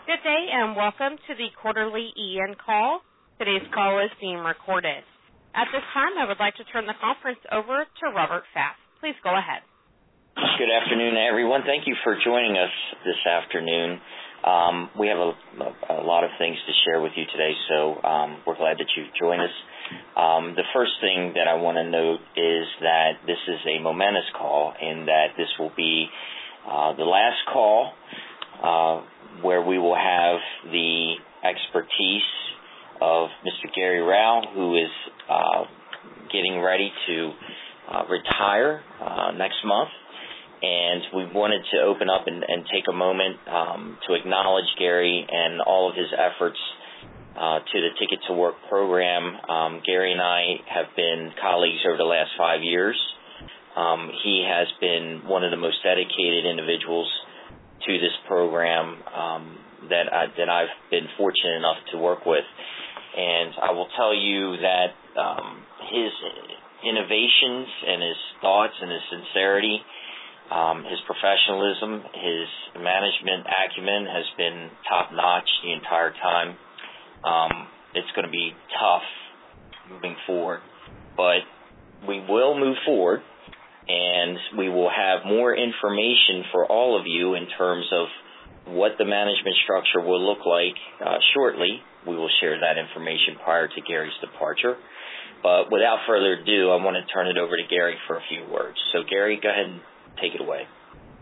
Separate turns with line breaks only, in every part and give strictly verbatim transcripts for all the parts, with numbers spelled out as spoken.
Good day and welcome to the quarterly E N call. Today's call is being recorded. At this time, I would like to turn the conference over to Robert Fast. Please go ahead.
Good afternoon, everyone. Thank you for joining us this afternoon. Um, we have a, a, a lot of things to share with you today, so um, we're glad that you've joined us. Um, the first thing that I want to note is that this is a momentous call in that this will be uh, the last call uh, where we will have the expertise of Mister Gary Rao, who is uh, getting ready to uh, retire uh, next month. And we wanted to open up and, and take a moment um, to acknowledge Gary and all of his efforts uh, to the Ticket to Work program. Um, Gary and I have been colleagues over the last five years. Um, he has been one of the most dedicated individuals to this program um, that I, that I've been fortunate enough to work with. And I will tell you that um, his innovations and his thoughts and his sincerity, Um, his professionalism, his management acumen has been top-notch the entire time. Um, it's going to be tough moving forward, but we will move forward, and we will have more information for all of you in terms of what the management structure will look like uh, shortly. We will share that information prior to Gary's departure. But without further ado, I want to turn it over to Gary for a few words. So, Gary, go ahead and take it away.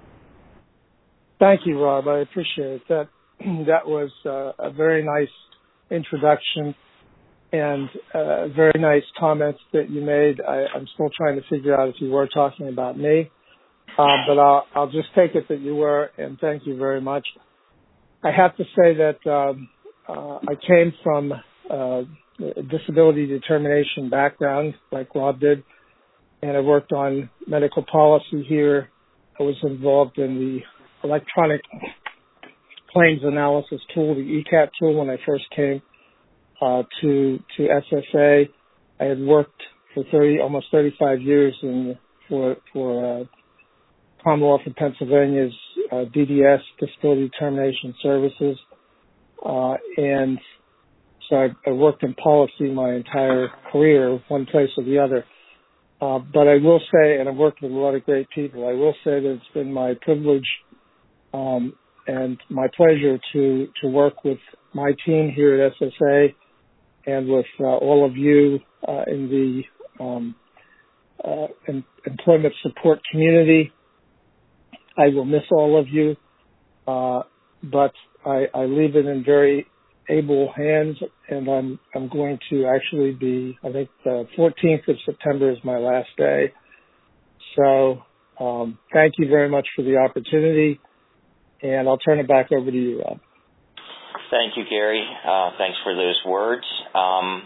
Thank you, Rob. I appreciate it. That. That was uh, a very nice introduction and uh, very nice comments that you made. I, I'm still trying to figure out if you were talking about me, uh, but I'll, I'll just take it that you were, and thank you very much. I have to say that um, uh, I came from uh, a disability determination background, like Rob did, and I worked on medical policy here. I was involved in the electronic claims analysis tool, the E C A T tool, when I first came uh, to to S S A. I had worked for thirty, almost thirty-five years in for for uh, Commonwealth of Pennsylvania's uh, D D S, Disability Determination Services, uh, and so I, I worked in policy my entire career, one place or the other. Uh, but I will say, and I've worked with a lot of great people, I will say that it's been my privilege um, and my pleasure to, to work with my team here at S S A and with uh, all of you uh, in the um, uh, in, employment support community. I will miss all of you, uh, but I, I leave it in very able hands, and I'm I'm going to actually be, I think the fourteenth of September is my last day. So um, thank you very much for the opportunity, and I'll turn it back over to you, Rob.
Thank you, Gary. Uh, thanks for those words. Um,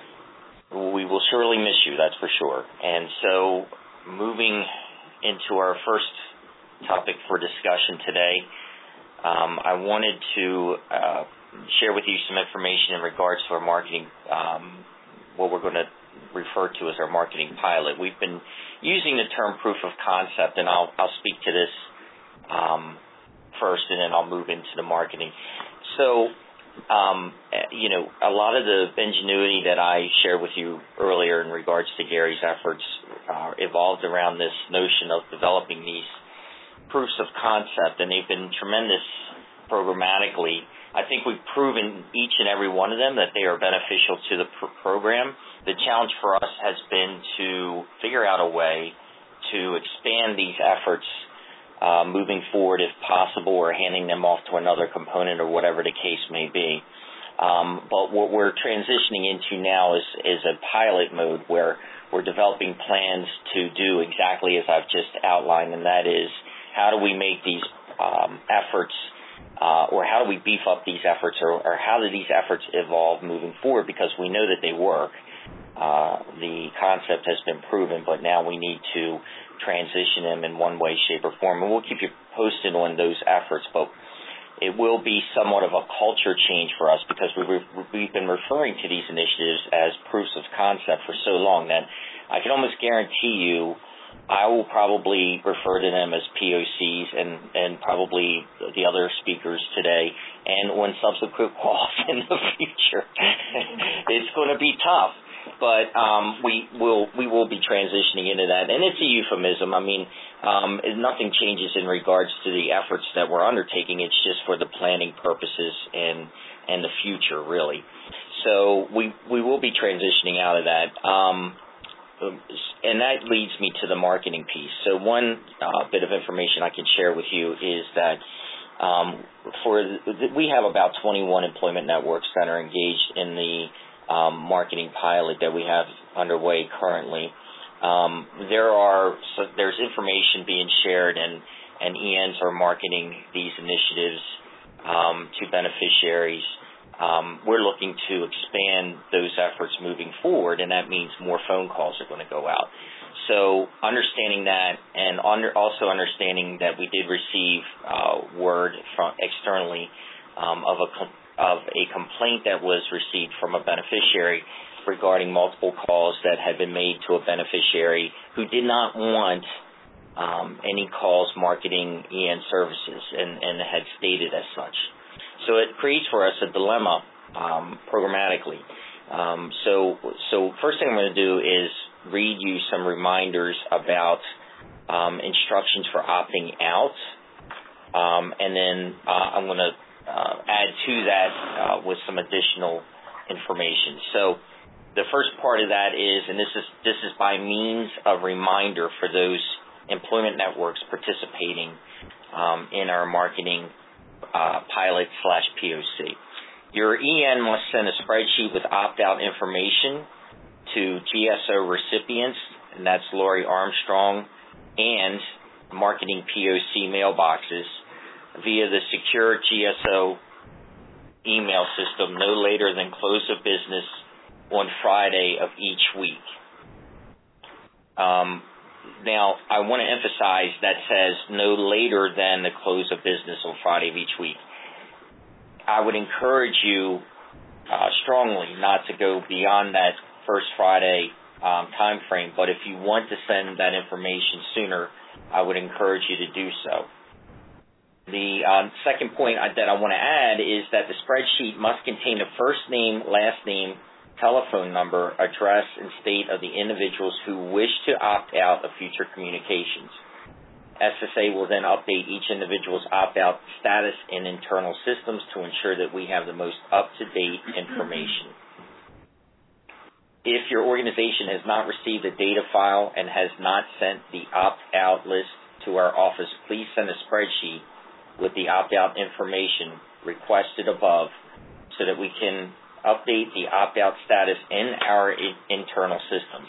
we will surely miss you, that's for sure. And so moving into our first topic for discussion today, um, I wanted to uh, share with you some information in regards to our marketing, um, what we're going to refer to as our marketing pilot. We've been using the term proof of concept, and I'll, I'll speak to this um, first, and then I'll move into the marketing. So, um, you know, a lot of the ingenuity that I shared with you earlier in regards to Gary's efforts uh, evolved around this notion of developing these proofs of concept, and they've been tremendous programmatically. I think we've proven each and every one of them that they are beneficial to the pr- program. The challenge for us has been to figure out a way to expand these efforts uh, moving forward if possible, or handing them off to another component or whatever the case may be. Um, but what we're transitioning into now is, is a pilot mode where we're developing plans to do exactly as I've just outlined, and that is how do we make these um, efforts Uh, or how do we beef up these efforts, or, or how do these efforts evolve moving forward, because we know that they work. Uh, the concept has been proven, but now we need to transition them in one way, shape, or form. And we'll keep you posted on those efforts, but it will be somewhat of a culture change for us, because we re- we've been referring to these initiatives as proofs of concept for so long that I can almost guarantee you I will probably refer to them as P O Cs and, and probably the other speakers today and on subsequent calls in the future. It's going to be tough, but um, we will we will be transitioning into that. And it's a euphemism. I mean, um, nothing changes in regards to the efforts that we're undertaking. It's just for the planning purposes and and the future, really. So we we will be transitioning out of that. Um, And that leads me to the marketing piece. So one uh, bit of information I can share with you is that um, for the, we have about twenty-one employment networks that are engaged in the um, marketing pilot that we have underway currently. Um, there are so there's information being shared, and and E Ns are marketing these initiatives um, to beneficiaries. Um, we're looking to expand those efforts moving forward, and that means more phone calls are going to go out. So understanding that, and under, also understanding that we did receive uh, word from externally um, of a of a complaint that was received from a beneficiary regarding multiple calls that had been made to a beneficiary who did not want um, any calls marketing E N services, and, and had stated as such. So it creates for us a dilemma um, programmatically. Um, so, so first thing I'm going to do is read you some reminders about um, instructions for opting out, um, and then uh, I'm going to uh, add to that uh, with some additional information. So the first part of that is, and this is this is by means of reminder for those employment networks participating um, in our marketing Uh, pilot slash P O C. Your E N must send a spreadsheet with opt-out information to G S O recipients, and that's Lori Armstrong, and marketing P O C mailboxes via the secure G S O email system no later than close of business on Friday of each week. Um, Now, I want to emphasize that says no later than the close of business on Friday of each week. I would encourage you uh, strongly not to go beyond that first Friday um, time frame, but if you want to send that information sooner, I would encourage you to do so. The um, second point I, that I want to add is that the spreadsheet must contain the first name, last name, telephone number, address, and state of the individuals who wish to opt out of future communications. S S A will then update each individual's opt-out status in internal systems to ensure that we have the most up-to-date information. If your organization has not received a data file and has not sent the opt-out list to our office, please send a spreadsheet with the opt-out information requested above so that we can update the opt-out status in our I- internal systems.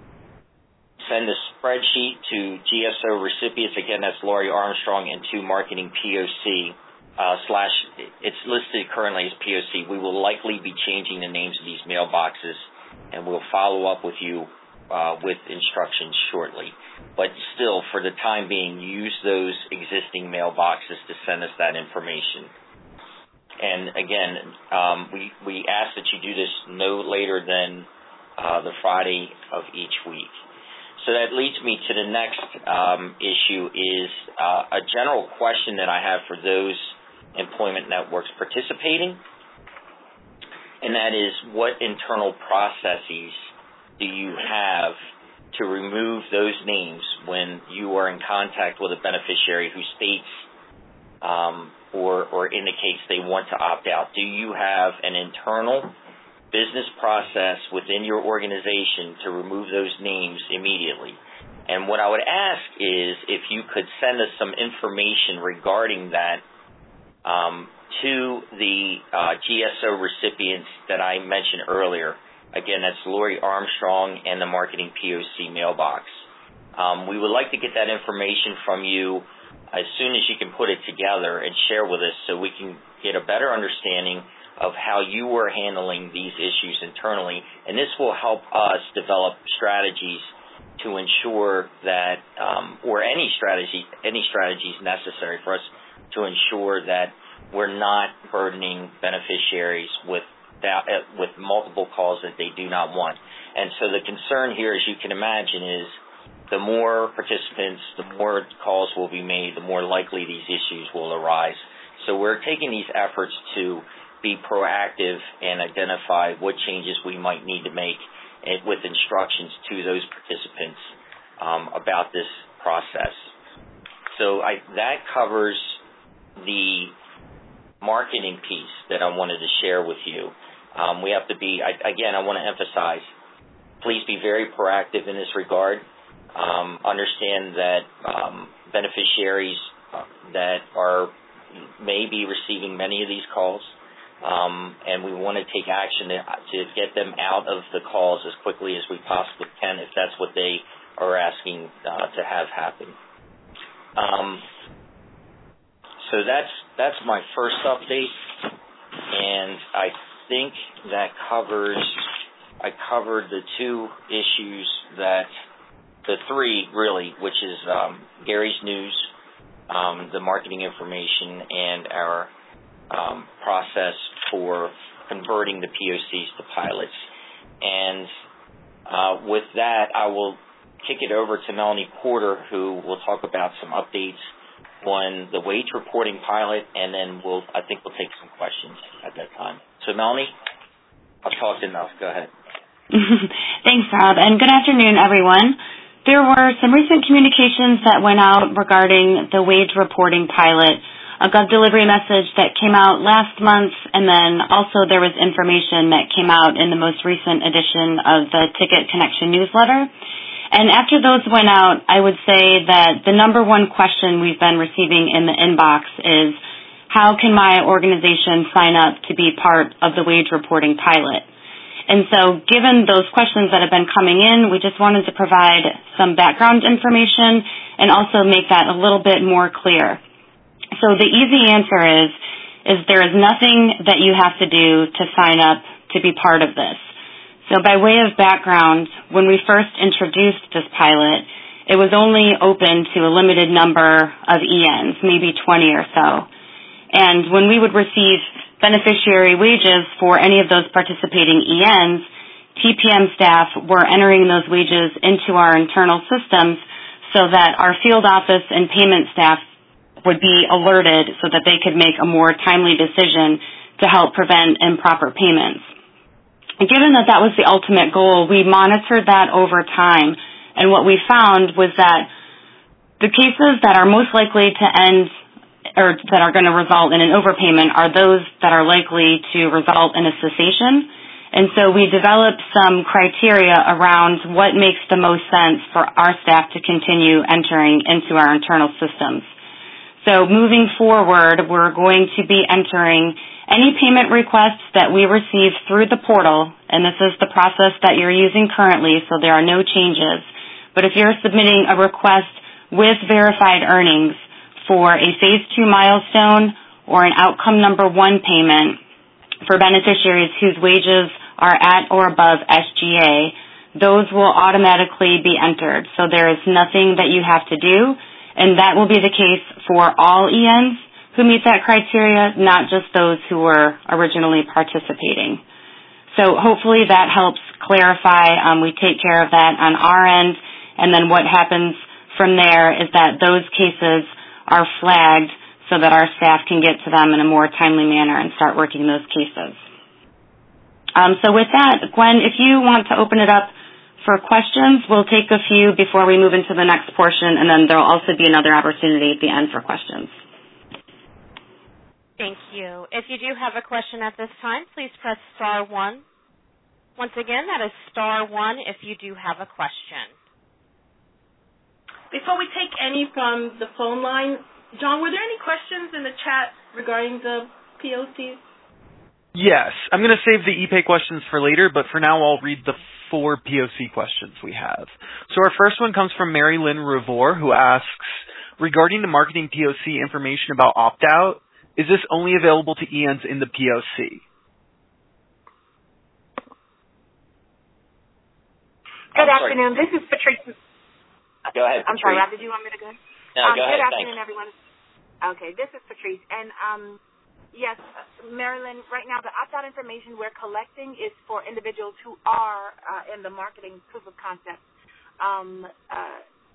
Send a spreadsheet to G S O recipients. Again, that's Lori Armstrong, and to marketing P O C uh, slash, it's listed currently as P O C. We will likely be changing the names of these mailboxes, and we'll follow up with you uh, with instructions shortly. But still, for the time being, use those existing mailboxes to send us that information. And again, um, we, we ask that you do this no later than uh, the Friday of each week. So that leads me to the next um, issue is uh, a general question that I have for those employment networks participating, and that is, what internal processes do you have to remove those names when you are in contact with a beneficiary who states um, or, or indicates they want to opt out? Do you have an internal business process within your organization to remove those names immediately? And what I would ask is if you could send us some information regarding that um, to the uh, G S O recipients that I mentioned earlier. Again, that's Lori Armstrong and the marketing P O C mailbox. Um, we would like to get that information from you as soon as you can put it together and share with us so we can get a better understanding of how you were handling these issues internally, and this will help us develop strategies to ensure that, um, or any strategy, any strategies necessary for us to ensure that we're not burdening beneficiaries with that, uh, with multiple calls that they do not want. And so the concern here, as you can imagine, is the more participants, the more calls will be made, the more likely these issues will arise. So we're taking these efforts to be proactive and identify what changes we might need to make with instructions to those participants um, about this process. So I, that covers the marketing piece that I wanted to share with you. Um, we have to be, I, again, I want to emphasize, please be very proactive in this regard. Um, understand that um, beneficiaries that are may be receiving many of these calls, um, and we want to take action to, to get them out of the calls as quickly as we possibly can if that's what they are asking uh, to have happen. Um, so that's that's my first update, and I think that covers I covered the two issues that the three really, which is um, Gary's news, um, the marketing information, and our um, process for converting the P O Cs to pilots. And uh, with that, I will kick it over to Melanie Porter, who will talk about some updates on the wage reporting pilot, and then we'll I think we'll take some questions at that time. So, Melanie, I've talked enough. Go ahead.
Thanks, Rob, and good afternoon, everyone. There were some recent communications that went out regarding the wage reporting pilot, a Gov delivery message that came out last month, and then also there was information that came out in the most recent edition of the Ticket Connection newsletter. And after those went out, I would say that the number one question we've been receiving in the inbox is, how can my organization sign up to be part of the wage reporting pilot? And so given those questions that have been coming in, we just wanted to provide some background information and also make that a little bit more clear. So the easy answer is, is there is nothing that you have to do to sign up to be part of this. So by way of background, when we first introduced this pilot, it was only open to a limited number of E Ns, maybe twenty or so. And when we would receive beneficiary wages for any of those participating E Ns, T P M staff were entering those wages into our internal systems so that our field office and payment staff would be alerted so that they could make a more timely decision to help prevent improper payments. Given that that was the ultimate goal, we monitored that over time, and what we found was that the cases that are most likely to end or that are going to result in an overpayment are those that are likely to result in a cessation. And so we developed some criteria around what makes the most sense for our staff to continue entering into our internal systems. So moving forward, we're going to be entering any payment requests that we receive through the portal, and this is the process that you're using currently, so there are no changes. But if you're submitting a request with verified earnings for a phase two milestone or an outcome number one payment for beneficiaries whose wages are at or above S G A, those will automatically be entered. So there is nothing that you have to do, and that will be the case for all E Ns who meet that criteria, not just those who were originally participating. So hopefully that helps clarify. Um, we take care of that on our end, and then what happens from there is that those cases are flagged so that our staff can get to them in a more timely manner and start working those cases. Um, so with that, Gwen, if you want to open it up for questions, we'll take a few before we move into the next portion, and then there will also be another opportunity at the end for questions.
Thank you. If you do have a question at this time, please press star one. Once again, that is star one if you do have a question.
Before we take any from the phone line, John, were there any questions in the chat regarding the P O Cs?
Yes. I'm going to save the ePay questions for later, but for now I'll read the four P O C questions we have. So our first one comes from Mary Lynn Revor, who asks, regarding the marketing P O C information about opt-out, is this only available to E Ns in the P O C?
Good afternoon. This is Patrice.
Go ahead,
I'm
Patrice.
sorry, Rob, did you want me to go?
No,
um,
go ahead.
Good afternoon,
Thanks.
everyone. Okay, this is Patrice. And, um, yes, Marilyn, right now the opt-out information we're collecting is for individuals who are uh, in the marketing proof of concept. Um, uh,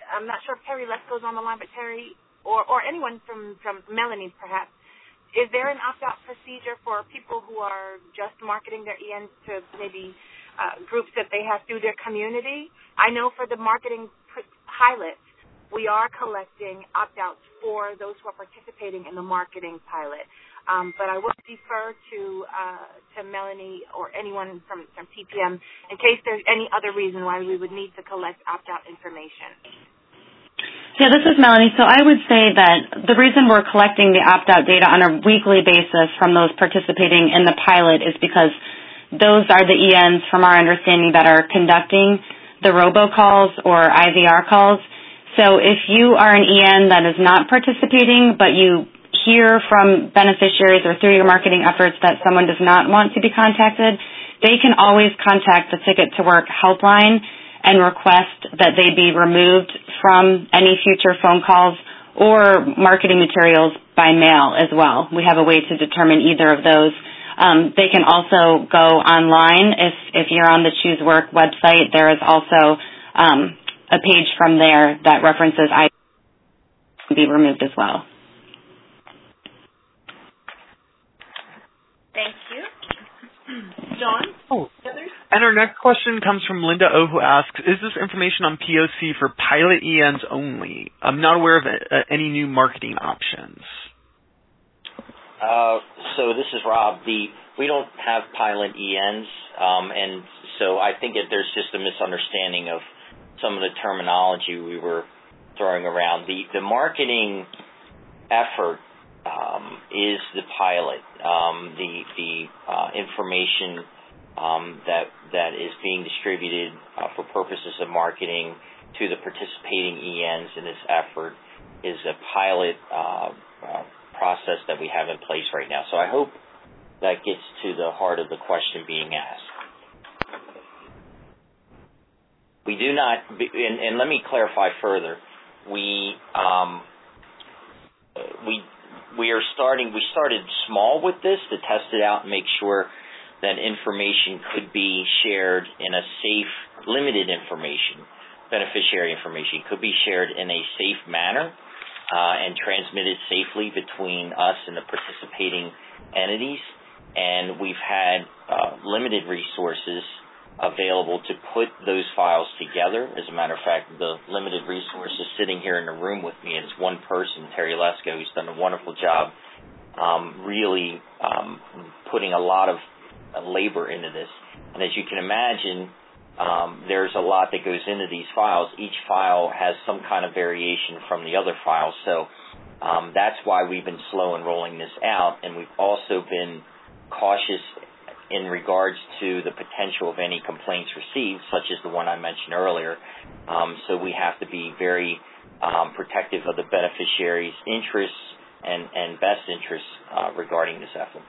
I'm not sure if Terry Lesko's on the line, but Terry or, or anyone from, from Melanie perhaps, is there an opt-out procedure for people who are just marketing their E Ns to maybe uh, groups that they have through their community? I know for the marketing pilot, we are collecting opt-outs for those who are participating in the marketing pilot. Um, but I will defer to uh, to Melanie or anyone from, from T P M in case there's any other reason why we would need to collect opt-out information.
Yeah, this is Melanie. So I would say that the reason we're collecting the opt-out data on a weekly basis from those participating in the pilot is because those are the E Ns, from our understanding, that are conducting the robocalls or I V R calls. So if you are an E N that is not participating, but you hear from beneficiaries or through your marketing efforts that someone does not want to be contacted, they can always contact the Ticket to Work helpline and request that they be removed from any future phone calls or marketing materials by mail as well. We have a way to determine either of those. Um, they can also go online. If, if you're on the Choose Work website, there is also um, a page from there that references I can be removed as well.
Thank you. John?
Oh. And our next question comes from Linda O, who asks, is this information on P O C for pilot E Ns only? I'm not aware of uh, any new marketing options.
Uh, so this is Rob. The we don't have pilot E Ns, um, and so I think that there's just a misunderstanding of some of the terminology we were throwing around. The the marketing effort um, is the pilot. Um, the the uh, information um, that that is being distributed uh, for purposes of marketing to the participating E Ns in this effort is a pilot uh, uh, process that we have in place right now. So I hope that gets to the heart of the question being asked. We do not, and, and let me clarify further. We um, we we are starting. We started small with this to test it out and make sure that information could be shared in a safe, limited information, beneficiary information could be shared in a safe manner uh, and transmitted safely between us and the participating entities. And we've had uh, limited resources available to put those files together. As a matter of fact, the limited resources sitting here in the room with me, it's one person, Terry Lesko, who's done a wonderful job um, really um, putting a lot of uh, labor into this. And as you can imagine, um, there's a lot that goes into these files. Each file has some kind of variation from the other files. So um, that's why we've been slow in rolling this out. And we've also been cautious in regards to the potential of any complaints received, such as the one I mentioned earlier. Um, so we have to be very um, protective of the beneficiary's interests and, and best interests uh, regarding this effort.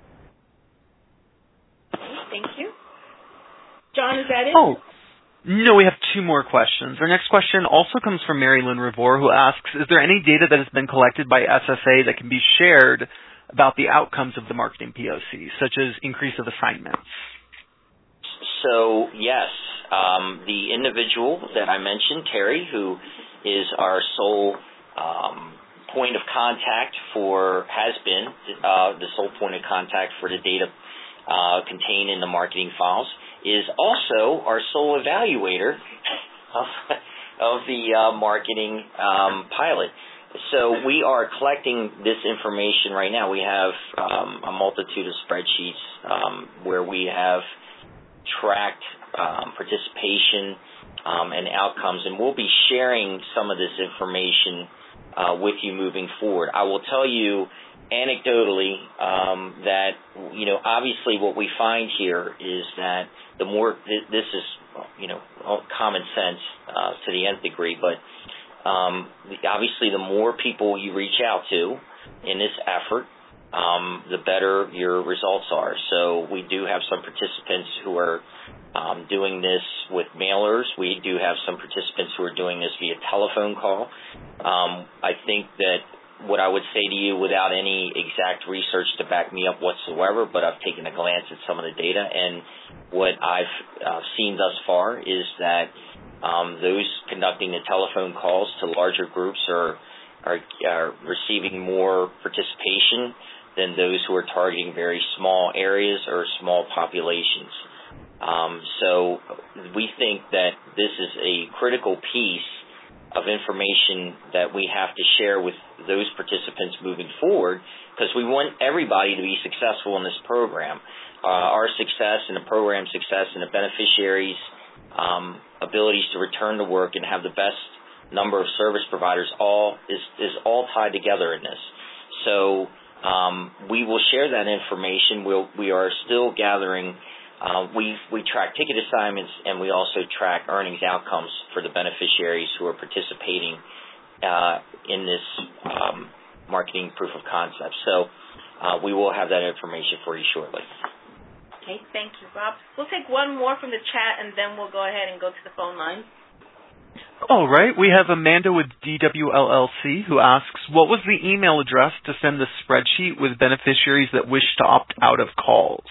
Thank you. John, is that it?
Oh, no, we have two more questions. Our next question also comes from Mary Lynn Revor, who asks, is there any data that has been collected by S S A that can be shared about the outcomes of the marketing P O C, such as increase of assignments?
So, yes, um, the individual that I mentioned, Terry, who is our sole um, point of contact for, has been uh, the sole point of contact for the data uh, contained in the marketing files, is also our sole evaluator of, of the uh, marketing um, pilot. So we are collecting this information right now. We have um, a multitude of spreadsheets um, where we have tracked um, participation um, and outcomes, and we'll be sharing some of this information uh, with you moving forward. I will tell you anecdotally um, that, you know, obviously what we find here is that the more, this is, you know, common sense uh, to the nth degree, but Um, obviously, the more people you reach out to in this effort, um, the better your results are. So we do have some participants who are um, doing this with mailers. We do have some participants who are doing this via telephone call. Um, I think that what I would say to you, without any exact research to back me up whatsoever, but I've taken a glance at some of the data, and what I've uh, seen thus far is that Um, those conducting the telephone calls to larger groups are, are, are receiving more participation than those who are targeting very small areas or small populations. Um, so we think that this is a critical piece of information that we have to share with those participants moving forward, because we want everybody to be successful in this program. Uh, our success and the program's success and the beneficiaries' um, abilities to return to work and have the best number of service providers all is, is all tied together in this. So um, we will share that information. We'll, we are still gathering. Uh, we, we track ticket assignments, and we also track earnings outcomes for the beneficiaries who are participating uh, in this um, marketing proof of concept. So uh, we will have that information for you shortly.
Okay, thank you, Rob. We'll take one more from the chat, and then we'll go ahead and go to the phone line.
All right. We have Amanda with D W L L C who asks, what was the email address to send the spreadsheet with beneficiaries that wish to opt out of calls?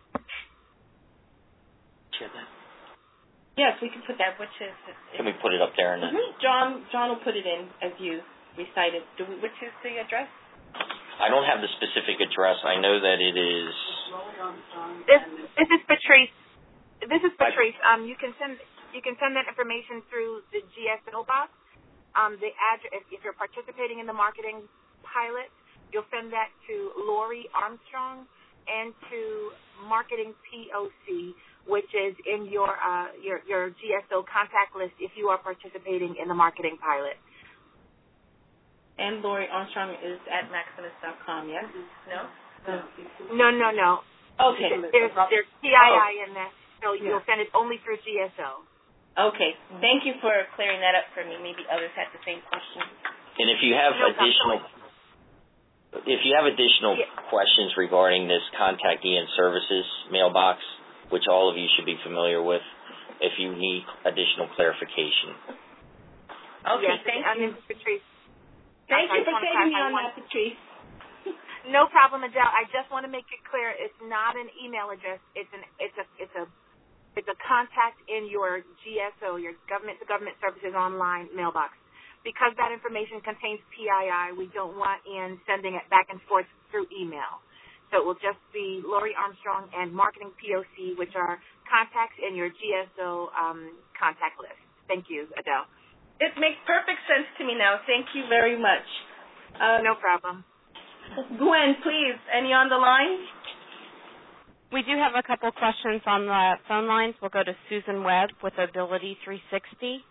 Yes, we can put that, which is...
Can we put it up there? In the...
mm-hmm. John John will put it in as you recited. Do we, which is the address?
I don't have the specific address. I know that it is...
This, this is Patrice. This is Patrice. Um, you can send you can send that information through the G S O box. Um, the address, if, if you're participating in the marketing pilot, you'll send that to Lori Armstrong and to Marketing P O C, which is in your uh, your your G S O contact list if you are participating in the marketing pilot.
And Lori Armstrong is at maximus dot com, yes? No?
No, no, no.
Okay.
There's, there's P I I in that, so you'll send it only through G S O.
Okay. Thank you for clearing that up for me. Maybe others had the same question.
And if you have
no
additional... If you have additional
yeah.
questions regarding this Contact E N Services mailbox, which all of you should be familiar with, if you need additional clarification.
Okay,
yes,
thank
you.
Patrice. Thank you for saving me on that, Patrice.
No problem, Adele. I just want to make it clear: it's not an email address. It's an it's a it's a it's a contact in your G S O, your Government to Government Services Online mailbox. Because that information contains P I I, we don't want Ian sending it back and forth through email. So it will just be Lori Armstrong and Marketing P O C, which are contacts in your G S O um, contact list. Thank you, Adele.
It makes perfect sense to me now. Thank you very much.
Uh, no problem.
Gwen, please, any on the line?
We do have a couple questions on the phone lines. We'll go to Susan Webb with Ability three sixty.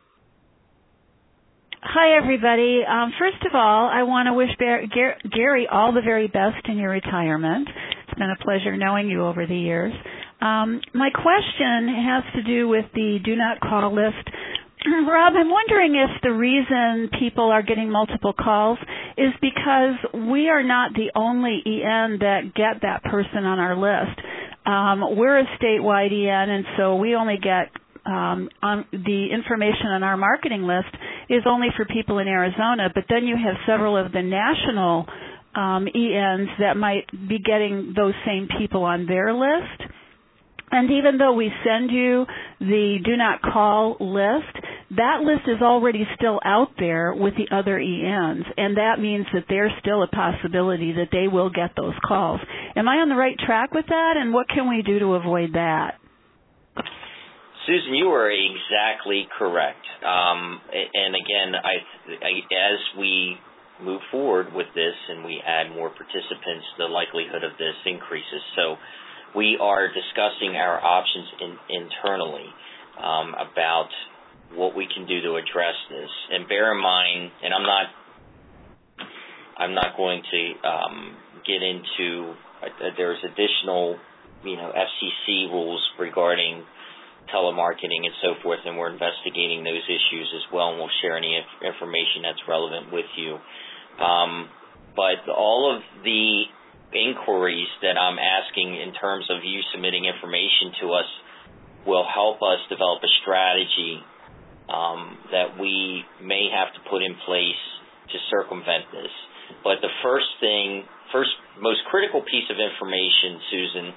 Hi, everybody. Um, first of all, I want to wish Bar- Gar- Gary all the very best in your retirement. It's been a pleasure knowing you over the years. Um, my question has to do with the do not call list. Rob, I'm wondering if the reason people are getting multiple calls is because we are not the only E N that get that person on our list. Um, we're a statewide E N, and so we only get um, on the information on our marketing list is only for people in Arizona, but then you have several of the national um, E Ns that might be getting those same people on their list. And even though we send you the do not call list, that list is already still out there with the other E Ns, and that means that there's still a possibility that they will get those calls. Am I on the right track with that, and what can we do to avoid that?
Susan, you are exactly correct. Um, and again, I, I, as we move forward with this and we add more participants, the likelihood of this increases. So we are discussing our options in, internally um, about what we can do to address this. And bear in mind, and I'm not, I'm not going to um, get into. Uh, there's additional, you know, F C C rules regarding telemarketing and so forth, and we're investigating those issues as well, and we'll share any inf- information that's relevant with you. Um, but all of the inquiries that I'm asking in terms of you submitting information to us will help us develop a strategy um, that we may have to put in place to circumvent this. But the first thing, first most critical piece of information, Susan,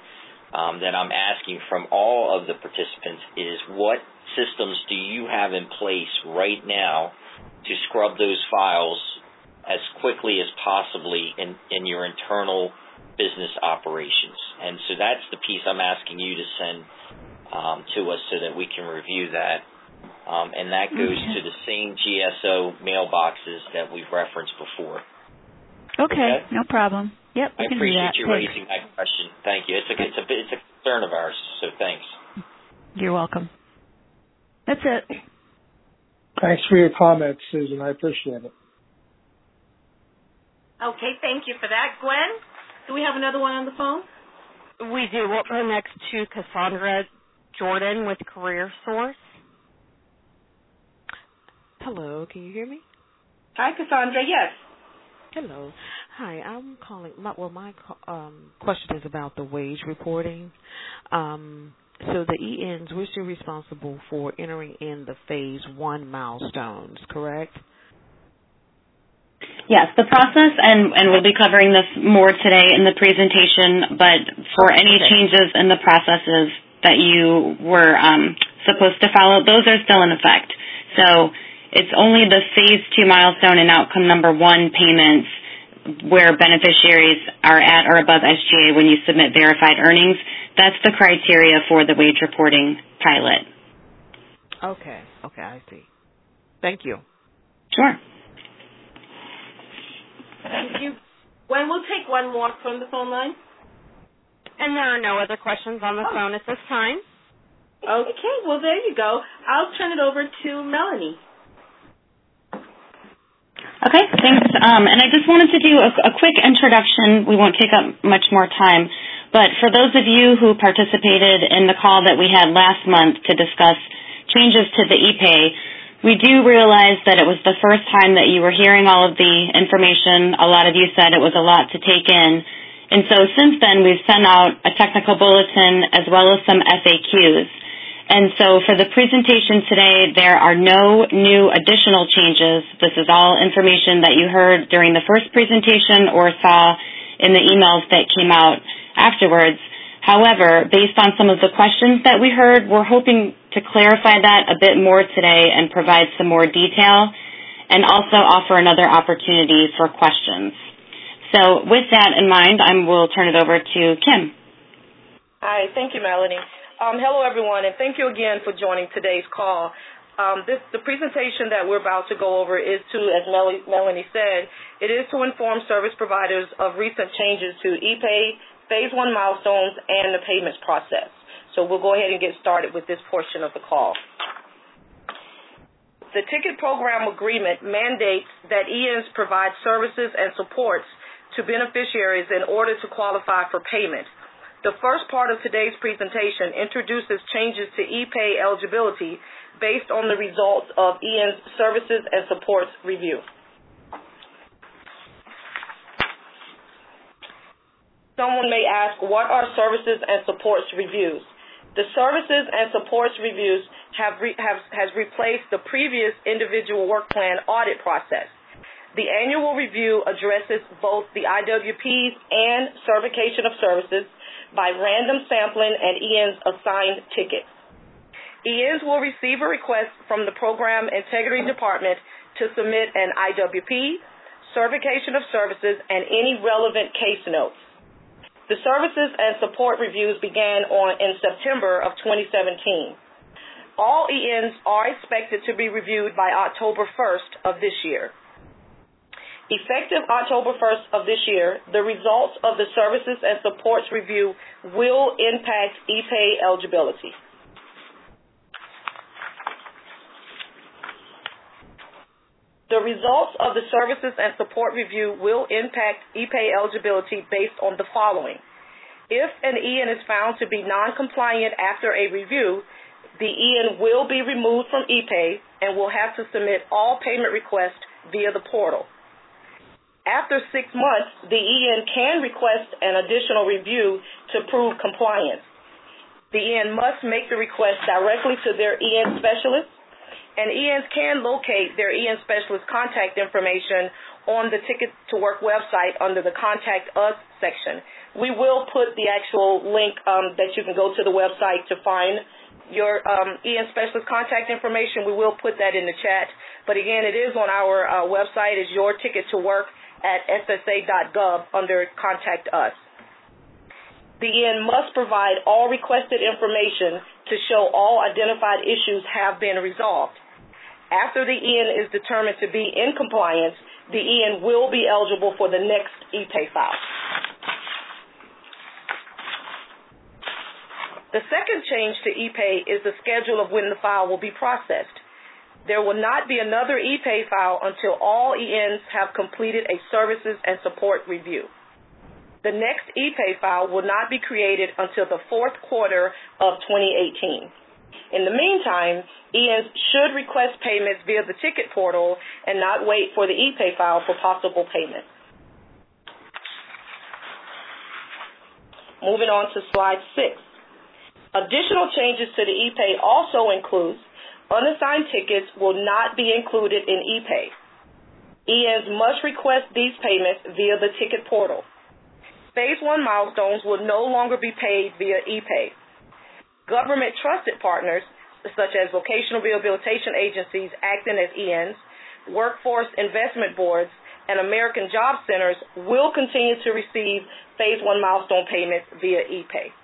um, that I'm asking from all of the participants is, what systems do you have in place right now to scrub those files as quickly as possibly in, in your internal business operations? And so that's the piece I'm asking you to send um, to us so that we can review that. Um, and that goes okay. to the same G S O mailboxes that we've referenced before.
Okay, okay? No problem. Yep,
I
can
appreciate
do that.
you
Thanks.
raising that question. Thank you. It's a, it's a, it's a concern of ours, so thanks.
You're welcome. That's it.
Thanks for your comments, Susan. I appreciate it.
Okay, thank you for that. Gwen, do we have another one on the phone?
We do. We'll go next to Cassandra Jordan with Career Source.
Hello, can you hear me?
Hi, Cassandra. Yes.
Hello. Hi, I'm calling. My, well, my um, question is about the wage reporting. Um, so the E Ns, we're still responsible for entering in the phase one milestones, correct?
Yes, the process, and, and we'll be covering this more today in the presentation, but for any
okay.
changes in the processes that you were um, supposed to follow, those are still in effect. So it's only the phase two milestone and outcome number one payments where beneficiaries are at or above S G A when you submit verified earnings. That's the criteria for the wage reporting pilot.
Okay, okay, I see. Thank you.
Sure.
Thank you. Gwen, we'll take one more from the phone line.
And there are no other questions on the
oh.
phone at this time.
Okay, well, there you go. I'll turn it over to Melanie.
Okay, thanks. Um, and I just wanted to do a, a quick introduction. We won't take up much more time. But for those of you who participated in the call that we had last month to discuss changes to the E-Pay, we do realize that it was the first time that you were hearing all of the information. A lot of you said it was a lot to take in. And so since then, we've sent out a technical bulletin as well as some F A Qs. And so for the presentation today, there are no new additional changes. This is all information that you heard during the first presentation or saw in the emails that came out afterwards. However, based on some of the questions that we heard, we're hoping to clarify that a bit more today and provide some more detail and also offer another opportunity for questions. So with that in mind, I will turn it over to Kim.
Hi, thank you, Melanie. Um, hello, everyone, and thank you again for joining today's call. Um, this, the presentation that we're about to go over is to, as Mel- Melanie said, it is to inform service providers of recent changes to E-Pay, Phase one milestones, and the payments process. So we'll go ahead and get started with this portion of the call. The Ticket Program Agreement mandates that E Ns provide services and supports to beneficiaries in order to qualify for payment. The first part of today's presentation introduces changes to E-Pay eligibility based on the results of E N's Services and Supports Review. Someone may ask, what are Services and Supports Reviews? The Services and Supports Reviews have, re- have has replaced the previous individual work plan audit process. The annual review addresses both the I W Ps and certification of services by random sampling and E N's assigned tickets. E Ns will receive a request from the Program Integrity Department to submit an I W P, certification of services, and any relevant case notes. The Services and Support Reviews began on in September of twenty seventeen. All E Ns are expected to be reviewed by October first of this year. Effective October first of this year, the results of the Services and Supports Review will impact E-Pay eligibility. The results of the Services and Support Review will impact E-Pay eligibility based on the following. If an E N is found to be non-compliant after a review, the E N will be removed from E-Pay and will have to submit all payment requests via the portal. After six months, the E N can request an additional review to prove compliance. The E N must make the request directly to their E N specialist, and E Ns can locate their E N specialist contact information on the Ticket to Work website under the Contact Us section. We will put the actual link um, that you can go to the website to find your um, E N specialist contact information. We will put that in the chat. But again, it is on our uh, website. It's Your Ticket to Work at S S A dot gov under Contact Us. The E N must provide all requested information to show all identified issues have been resolved. After the E N is determined to be in compliance, the E N will be eligible for the next E-Pay file. The second change to E-Pay is the schedule of when the file will be processed. There will not be another E-Pay file until all E Ns have completed a services and support review. The next E-Pay file will not be created until the fourth quarter of twenty eighteen. In the meantime, E Ns should request payments via the ticket portal and not wait for the E-Pay file for possible payment. Moving on to slide six. Additional changes to the E-Pay also include unassigned tickets will not be included in E-Pay. E Ns must request these payments via the ticket portal. Phase one milestones will no longer be paid via E-Pay. Government trusted partners, such as vocational rehabilitation agencies acting as E Ns, workforce investment boards, and American Job Centers will continue to receive Phase one milestone payments via E-Pay.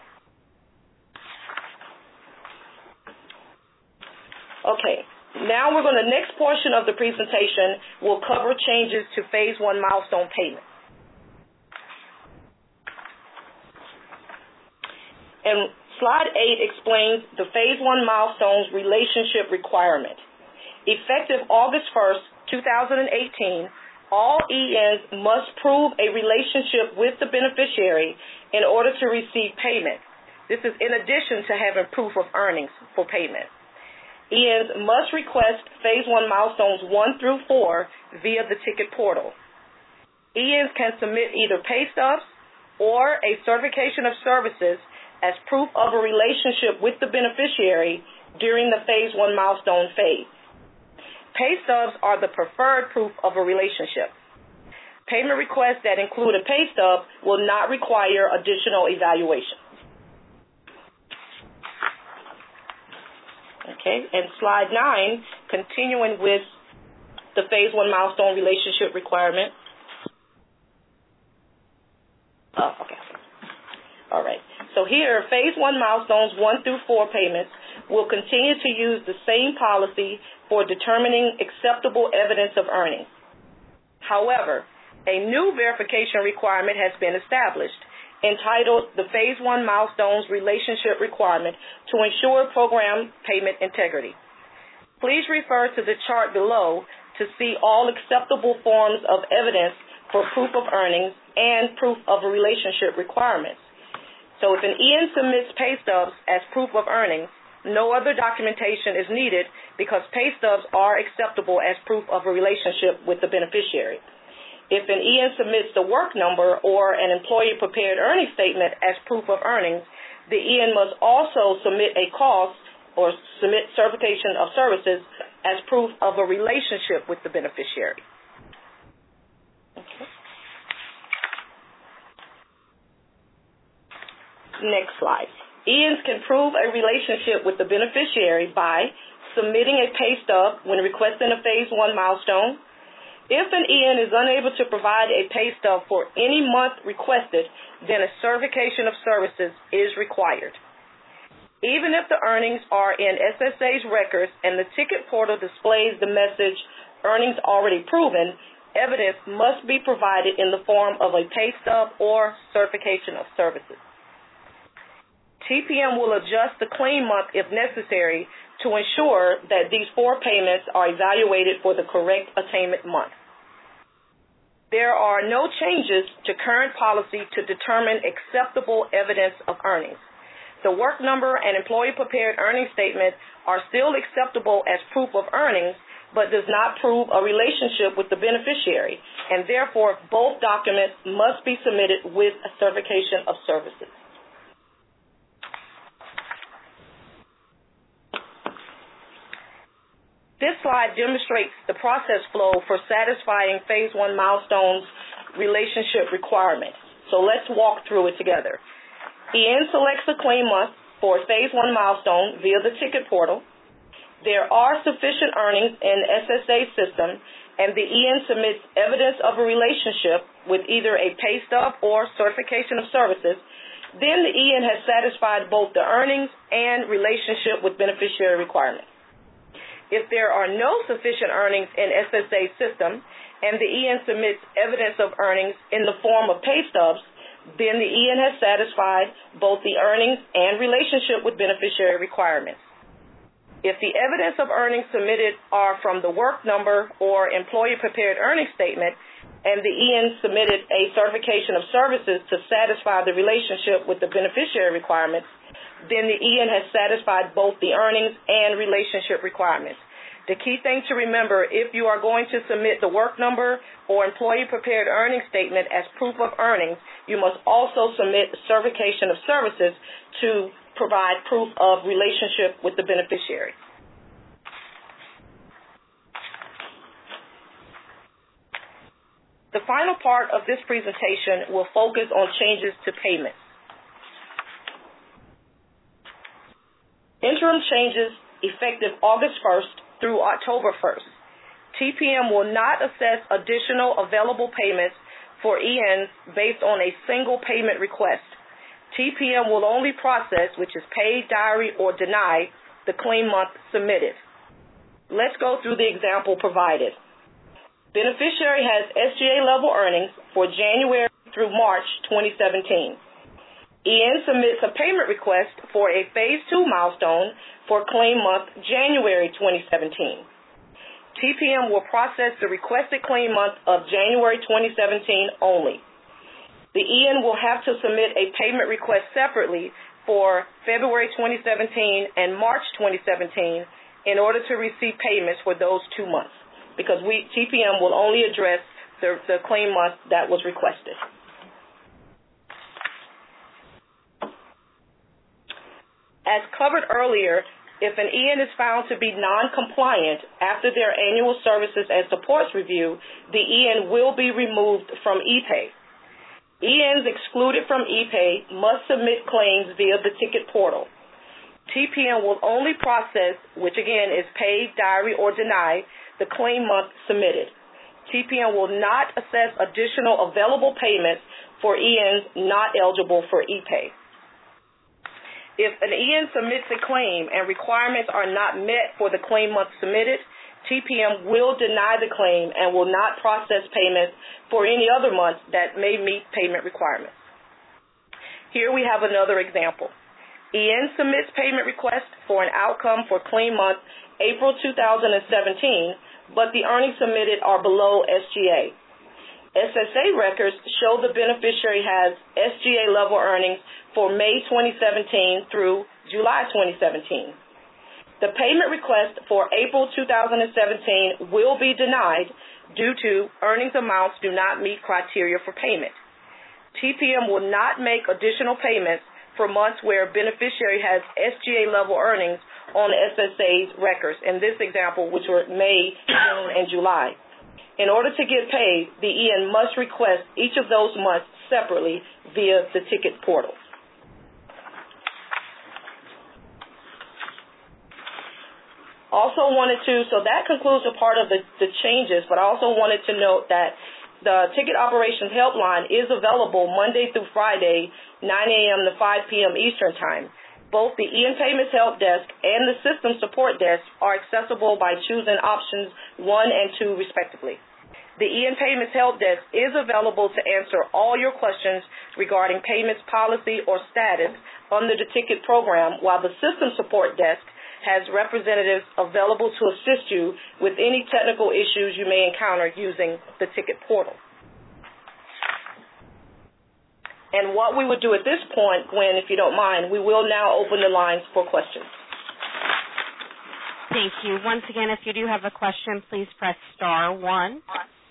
Okay, now we're going to, the next portion of the presentation will cover changes to Phase one milestone payments. And slide eight explains the Phase one milestones relationship requirement. Effective August first, two thousand eighteen, all E Ns must prove a relationship with the beneficiary in order to receive payment. This is in addition to having proof of earnings for payment. E Ns must request Phase one milestones one through four via the ticket portal. E Ns can submit either pay stubs or a certification of services as proof of a relationship with the beneficiary during the Phase one milestone phase. Pay stubs are the preferred proof of a relationship. Payment requests that include a pay stub will not require additional evaluation. Okay, and slide nine, continuing with the Phase one milestone relationship requirement. Oh, okay. All right. So here, Phase one milestones one through four payments will continue to use the same policy for determining acceptable evidence of earnings. However, a new verification requirement has been established, entitled the Phase one Milestones Relationship Requirement to ensure program payment integrity. Please refer to the chart below to see all acceptable forms of evidence for proof of earnings and proof of a relationship requirements. So if an E N submits pay stubs as proof of earnings, no other documentation is needed because pay stubs are acceptable as proof of a relationship with the beneficiary. If an E N submits the work number or an employee-prepared earnings statement as proof of earnings, the E N must also submit a cost or submit certification of services as proof of a relationship with the beneficiary. Okay. Next slide. E Ns can prove a relationship with the beneficiary by submitting a pay stub when requesting a Phase one milestone. If an E N is unable to provide a pay stub for any month requested, then a certification of services is required. Even if the earnings are in S S A's records and the ticket portal displays the message, earnings already proven, evidence must be provided in the form of a pay stub or certification of services. T P M will adjust the claim month if necessary to ensure that these four payments are evaluated for the correct attainment month. There are no changes to current policy to determine acceptable evidence of earnings. The work number and employee-prepared earnings statement are still acceptable as proof of earnings, but does not prove a relationship with the beneficiary, and therefore both documents must be submitted with a certification of services. This slide demonstrates the process flow for satisfying Phase one milestones relationship requirements. So let's walk through it together. E N selects a claim month for a Phase one milestone via the ticket portal. There are sufficient earnings in S S A system, and the E N submits evidence of a relationship with either a pay stub or certification of services. Then the E N has satisfied both the earnings and relationship with beneficiary requirements. If there are no sufficient earnings in S S A system and the E N submits evidence of earnings in the form of pay stubs, then the E N has satisfied both the earnings and relationship with beneficiary requirements. If the evidence of earnings submitted are from the work number or employee-prepared earnings statement and the E N submitted a certification of services to satisfy the relationship with the beneficiary requirements, then the E N has satisfied both the earnings and relationship requirements. The key thing to remember, if you are going to submit the work number or employee-prepared earnings statement as proof of earnings, you must also submit certification of services to provide proof of relationship with the beneficiary. The final part of this presentation will focus on changes to payments. Interim changes effective August first through October first. T P M will not assess additional available payments for E Ns based on a single payment request. T P M will only process, which is paid, diary, or deny, the claim month submitted. Let's go through the example provided. Beneficiary has S G A level earnings for January through March twenty seventeen. E N submits a payment request for a Phase two milestone for claim month January twenty seventeen. T P M will process the requested claim month of January twenty seventeen only. The E N will have to submit a payment request separately for February twenty seventeen and March twenty seventeen in order to receive payments for those two months, because we, T P M will only address the, the claim month that was requested. As covered earlier, if an E N is found to be non-compliant after their annual services and supports review, the E N will be removed from E-Pay. E Ns excluded from E-Pay must submit claims via the ticket portal. T P M will only process, which again is paid, diary, or deny, the claim month submitted. T P M will not assess additional available payments for E Ns not eligible for E-Pay. If an E N submits a claim and requirements are not met for the claim month submitted, T P M will deny the claim and will not process payments for any other months that may meet payment requirements. Here we have another example. E N submits payment request for an outcome for claim month April two thousand seventeen, but the earnings submitted are below S G A. S S A records show the beneficiary has S G A level earnings for May twenty seventeen through July twenty seventeen. The payment request for April two thousand seventeen will be denied due to earnings amounts do not meet criteria for payment. T P M will not make additional payments for months where beneficiary has S G A level earnings on S S A's records, in this example, which were May, June, and July. In order to get paid, the E N must request each of those months separately via the ticket portal. Also wanted to, so that concludes a part of the, the changes, but I also wanted to note that the Ticket Operations Helpline is available Monday through Friday, nine a.m. to five p.m. Eastern Time. Both the E N Payments Help Desk and the System Support Desk are accessible by choosing options one and two, respectively. The E N Payments Help Desk is available to answer all your questions regarding payments policy or status under the ticket program, while the System Support Desk has representatives available to assist you with any technical issues you may encounter using the ticket portal. And what we would do at this point, Gwen, if you don't mind, we will now open the lines for questions.
Thank you. Once again, if you do have a question, please press star one.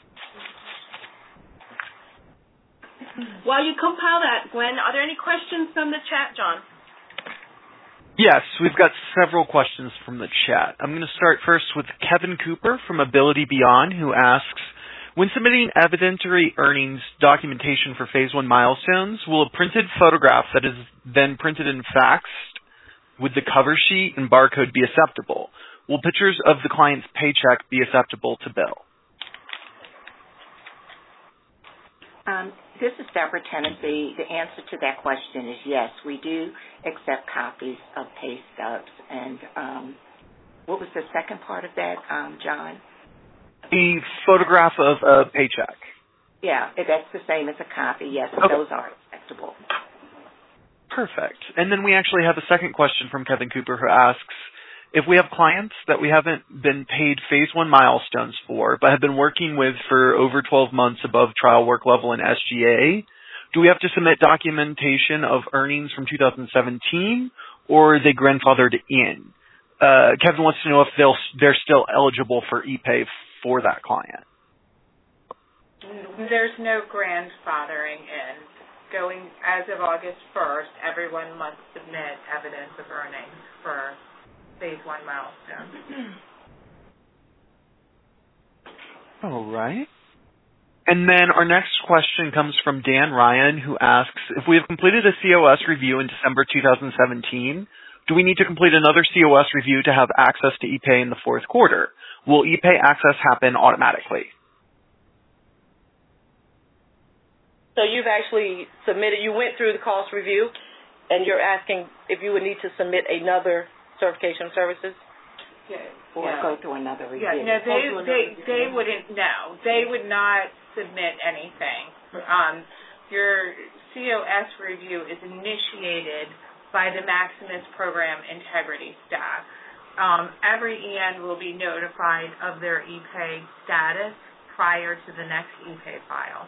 While you compile that, Gwen, are there any questions from the chat, John?
Yes, we've got several questions from the chat. I'm going to start first with Kevin Cooper from Ability Beyond, who asks, When submitting evidentiary earnings documentation for Phase one milestones, will a printed photograph that is then printed and faxed with the cover sheet and barcode be acceptable? Will pictures of the client's paycheck be acceptable to bill?
Um, this is Deborah Tennessee. The answer to that question is yes. We do accept copies of pay stubs. And um, what was the second part of that, um, John?
A photograph of a paycheck.
Yeah, that's the same as a copy. Yes,
okay.
Those are acceptable.
Perfect. And then we actually have a second question from Kevin Cooper who asks, if we have clients that we haven't been paid Phase one milestones for, but have been working with for over twelve months above trial work level in S G A, do we have to submit documentation of earnings from two thousand seventeen, or are they grandfathered in? Uh, Kevin wants to know if they'll, they're still eligible for e-pay for that client.
There's no grandfathering in. Going as of August first, everyone must submit evidence of earnings for Phase one milestone.
All right. And then our next question comes from Dan Ryan, who asks, if we have completed a C O S review in December two thousand seventeen, do we need to complete another C O S review to have access to e-pay in the fourth quarter? Will e-pay access happen automatically?
So you've actually submitted, you went through the cost review, and you're asking if you would need to submit another certification of services?
Yeah. Or yeah. go through another review.
Yeah, no, they, they, they wouldn't, no. They would not submit anything. Um, your C O S review is initiated by the Maximus Program Integrity staff. Um, every E N will be notified of their e-pay status prior to the next e-pay file.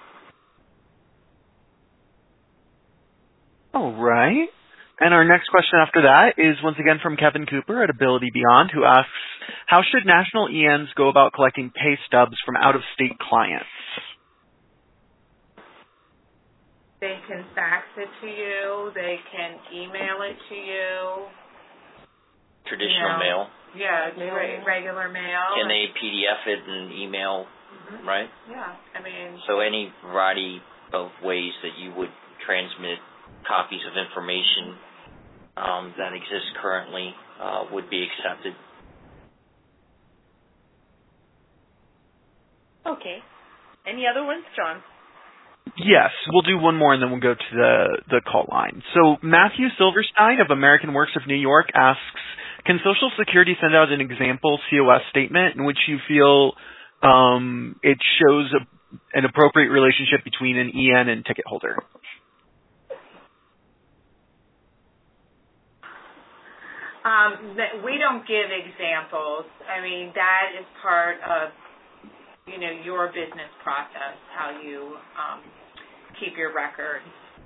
All right. And our next question after that is once again from Kevin Cooper at Ability Beyond, who asks, how should national E Ns go about collecting pay stubs from out-of-state clients?
They can fax it to you. They can email it to you.
Traditional
you know,
mail.
Yeah, mail. regular mail.
Can they P D F it and email,
mm-hmm.
right?
Yeah, I mean.
So any variety of ways that you would transmit copies of information um, that exist currently uh, would be accepted.
Okay. Any other ones, John?
Yes, we'll do one more and then we'll go to the, the call line. So Matthew Silverstein of American Works of New York asks, can Social Security send out an example C O S statement in which you feel um, it shows a, an appropriate relationship between an E N and ticket holder?
Um, we don't give examples. I mean, that is part of, you know, your business process, how you um, keep your records.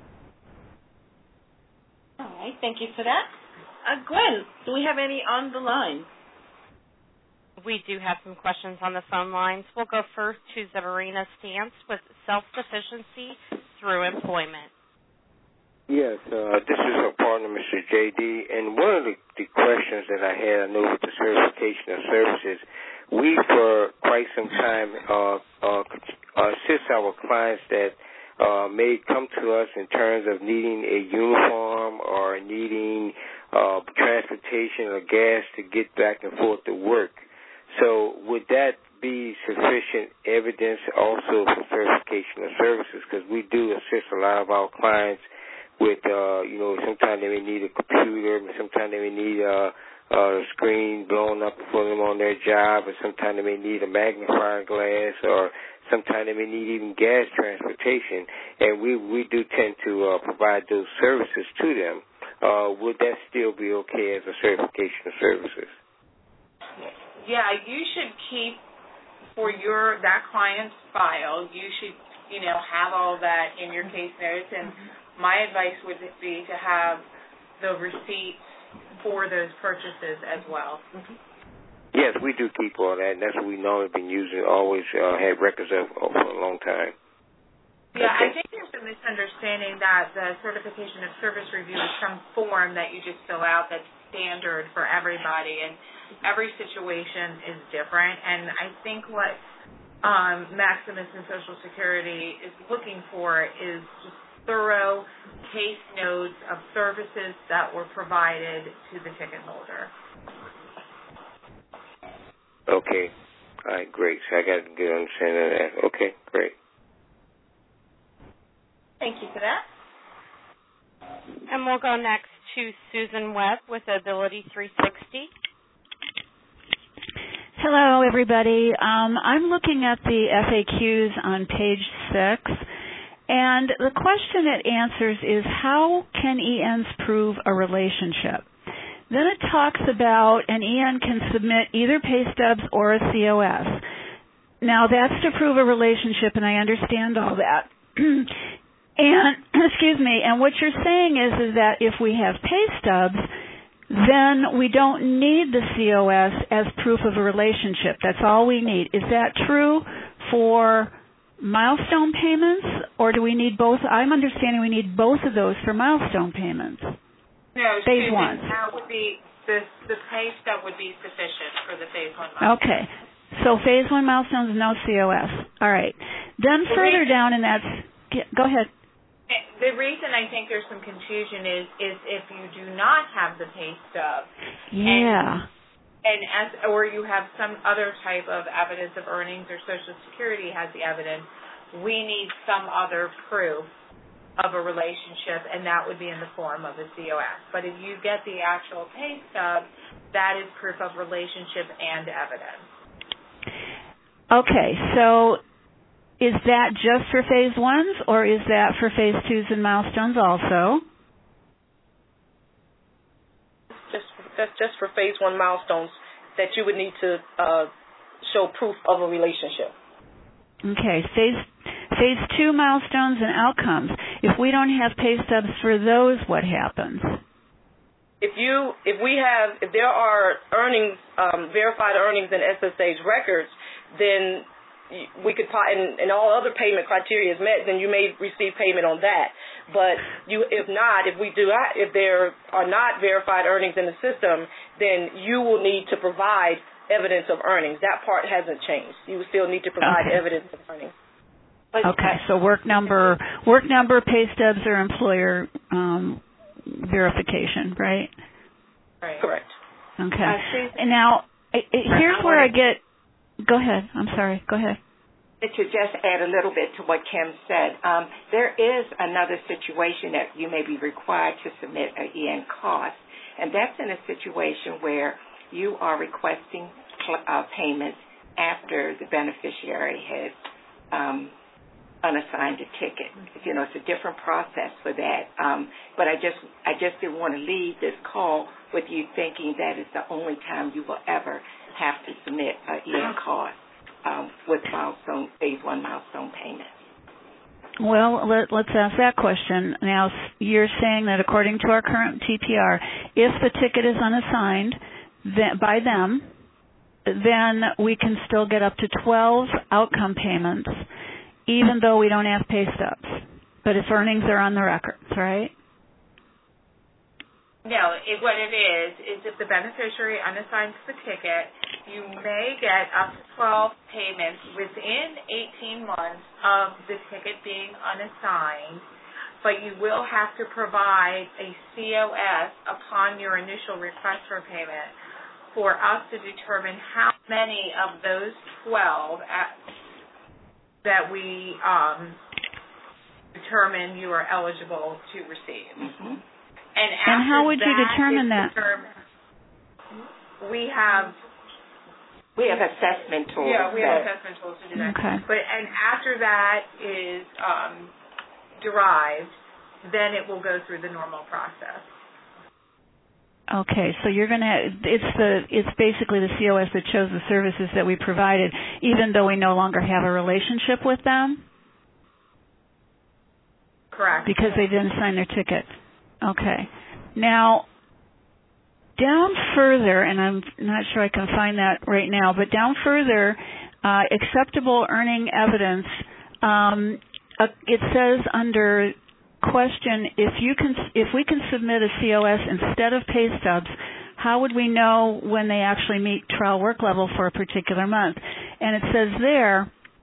All right, thank you for that. Uh, Gwen, do we have any on the line?
We do have some questions on the phone lines. We'll go first to Zavarina Stance with self-sufficiency through employment.
Yes, uh, this is her partner, Mister J D, and one of the, the questions that I had, I know with the certification of services, we for quite some time uh, uh, assist our clients that uh, may come to us in terms of needing a uniform or needing uh, transportation or gas to get back and forth to work. So would that be sufficient evidence also for certification of services? Because we do assist a lot of our clients with, uh, you know, sometimes they may need a computer, sometimes they may need a, a screen blown up for them on their job, or sometimes they may need a magnifying glass, or sometimes they may need even gas transportation, and we, we do tend to uh, provide those services to them. Uh, would that still be okay as a certification of services?
Yeah, you should keep for your that client's file, you should, you know, have all that in your case notes, and my advice would be to have the receipts for those purchases as well.
Mm-hmm. Yes, we do keep all that, and that's what we normally been using, always uh, had records of, of for a long time.
Yeah, I think there's a misunderstanding that the certification of service review is some form that you just fill out that's standard for everybody, and every situation is different. And I think what um, Maximus and Social Security is looking for is just thorough case notes of services that were provided to the ticket holder.
Okay. All right, great. So I got a good understanding of that. Okay, great.
Thank you for that.
And we'll go next to Susan Webb with Ability three sixty.
Hello, everybody. Um, I'm looking at the F A Qs on page six, and the question it answers is, how can E Ns prove a relationship? Then it talks about an E N can submit either pay stubs or a C O S. Now, that's to prove a relationship, and I understand all that. And, excuse me, and what you're saying is, is that if we have pay stubs, then we don't need the C O S as proof of a relationship. That's all we need. Is that true for milestone payments, or do we need both? I'm understanding we need both of those for milestone payments.
No,
phase
Susan,
one.
that would be, the, the pay stub would be sufficient for the phase one milestone.
Okay. So phase one milestones, no C O S. All right. Then
The
further
reason,
down in that, go ahead.
The reason I think there's some confusion is is if you do not have the pay stub.
Yeah.
And, and as or you have some other type of evidence of earnings, or Social Security has the evidence, we need some other proof of a relationship, and that would be in the form of a C O S. But if you get the actual pay stub, that is proof of relationship and evidence.
Okay, so is that just for phase ones, or is that for phase twos and milestones also?
Just that's just for phase one milestones that you would need to uh, show proof of a relationship.
Okay, phase phase two milestones and outcomes. If we don't have pay stubs for those, what happens?
If you if we have if there are earnings um, verified earnings in S S A's records, then we could, and, and all other payment criteria is met, then you may receive payment on that. But you, if not, if we do not, if there are not verified earnings in the system, then you will need to provide evidence of earnings. That part hasn't changed. You will still need to provide
okay.
evidence of earnings.
Okay, so work number, work number, pay stubs, or employer um, verification, right?
Right. Correct.
Okay.
Uh,
and now, it, it, here's where I get. Go ahead. I'm sorry. Go ahead.
To just add a little bit to what Kim said, um, there is another situation that you may be required to submit an E N cost, and that's in a situation where you are requesting uh, payments after the beneficiary has um, unassigned a ticket. You know, it's a different process for that. Um, but I just, I just didn't want to leave this call with you thinking that is the only time you will ever have to submit an E N cost um, with milestone, phase one milestone payments.
Well, let, let's ask that question. Now, you're saying that according to our current T P R, if the ticket is unassigned then, by them, then we can still get up to twelve outcome payments, even though we don't have pay stubs. But if earnings are on the records, right?
No, it, what it is, is if the beneficiary unassigns the ticket, you may get up to twelve payments within eighteen months of the ticket being unassigned, but you will have to provide a C O S upon your initial request for payment for us to determine how many of those twelve at, that we um, determine you are eligible to receive.
Mm-hmm.
And,
and how would
that
you determine that?
We have
we have assessment tools.
Yeah, we have assessment tools to do that.
Okay.
But and after that is um, derived, then it will go through the normal process.
Okay, so you're gonna it's the it's basically the C O S that shows the services that we provided, even though we no longer have a relationship with them.
Correct.
Because they didn't sign their ticket. Okay. Now, down further, and I'm not sure I can find that right now, but down further, uh, acceptable earning evidence, um, uh, it says under question, if you can, if we can submit a C O S instead of pay stubs, how would we know when they actually meet trial work level for a particular month? And it says there,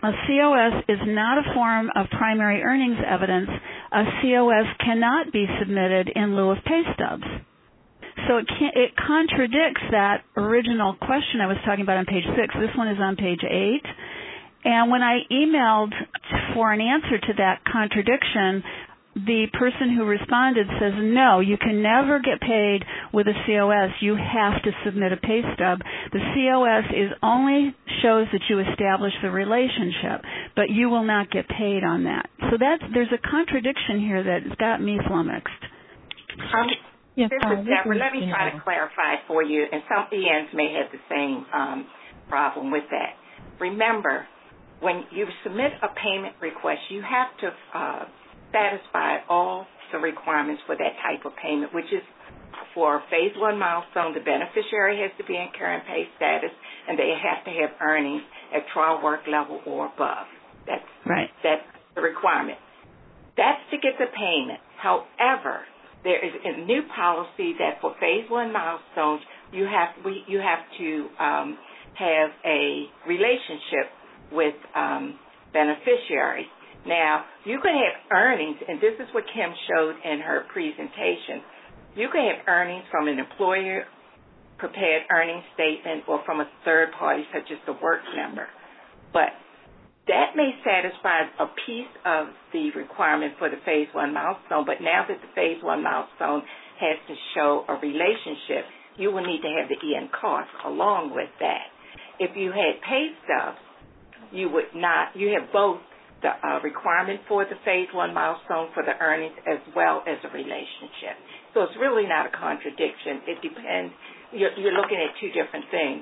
a C O S is not a form of primary earnings evidence. A C O S cannot be submitted in lieu of pay stubs. So it, can, it contradicts that original question I was talking about on page six. This one is on page eight. And when I emailed for an answer to that contradiction, the person who responded says, no, you can never get paid with a C O S. You have to submit a pay stub. The C O S is only shows that you establish the relationship, but you will not get paid on that. So that's, there's a contradiction here that's got me flummoxed.
Um,
yes,
this
uh,
is Deborah.
This
Let me try to clarify for you, and some E Ns may have the same um, problem with that. Remember, when you submit a payment request, you have to uh, satisfy all the requirements for that type of payment, which is for phase one milestone, the beneficiary has to be in current pay status, and they have to have earnings at trial work level or above. That's
right.
That's the requirement. That's to get the payment. However, there is a new policy that for phase one milestones, you have we you have to um, have a relationship with um, beneficiaries. Now, you can have earnings, and this is what Kim showed in her presentation. You can have earnings from an employer-prepared earnings statement or from a third party, such as the work number. But that may satisfy a piece of the requirement for the phase one milestone, but now that the phase one milestone has to show a relationship, you will need to have the E N cost along with that. If you had pay stubs, you would not, you have both the uh, requirement for the phase one milestone for the earnings as well as a relationship. So it's really not a contradiction. It depends. You're, you're looking at two different things.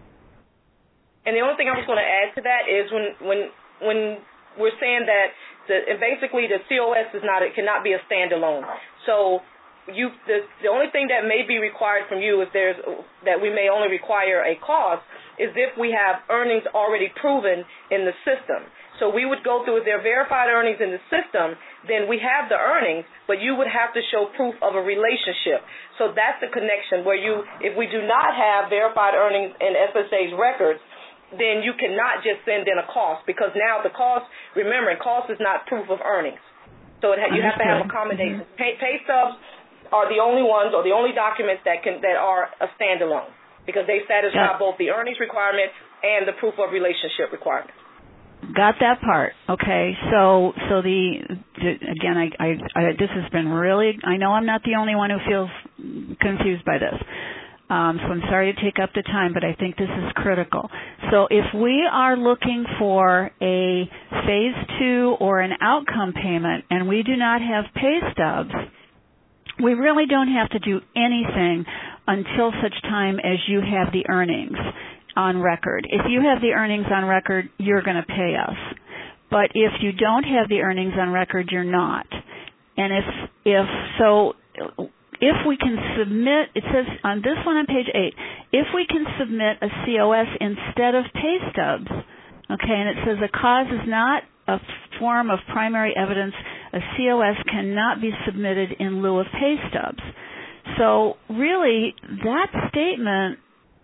And the only thing I was going to add to that is when when when we're saying that the, basically the C O S is not, it cannot be a standalone. So you the the only thing that may be required from you if there's that we may only require a cost is if we have earnings already proven in the system. So we would go through, if there are verified earnings in the system, then we have the earnings, but you would have to show proof of a relationship. So that's the connection where you, if we do not have verified earnings in S S A's records, then you cannot just send in a cost, because now the cost, remember, cost is not proof of earnings. So it ha- you have to have accommodations.
Mm-hmm.
Pay, pay stubs are the only ones or the only documents that can that are a standalone, because they satisfy
yeah.
both the earnings requirement and the proof of relationship requirement.
Got that part. Okay. So, so the, again, I, I, I, this has been really, I know I'm not the only one who feels confused by this. Um, so I'm sorry to take up the time, but I think this is critical. So if we are looking for a phase two or an outcome payment and we do not have pay stubs, we really don't have to do anything until such time as you have the earnings on record. If you have the earnings on record, you're going to pay us. But if you don't have the earnings on record, you're not. And if if so, if we can submit, it says on this one on page eight, if we can submit a C O S instead of pay stubs, okay, and it says a cause is not a form of primary evidence, a C O S cannot be submitted in lieu of pay stubs. So really, that statement,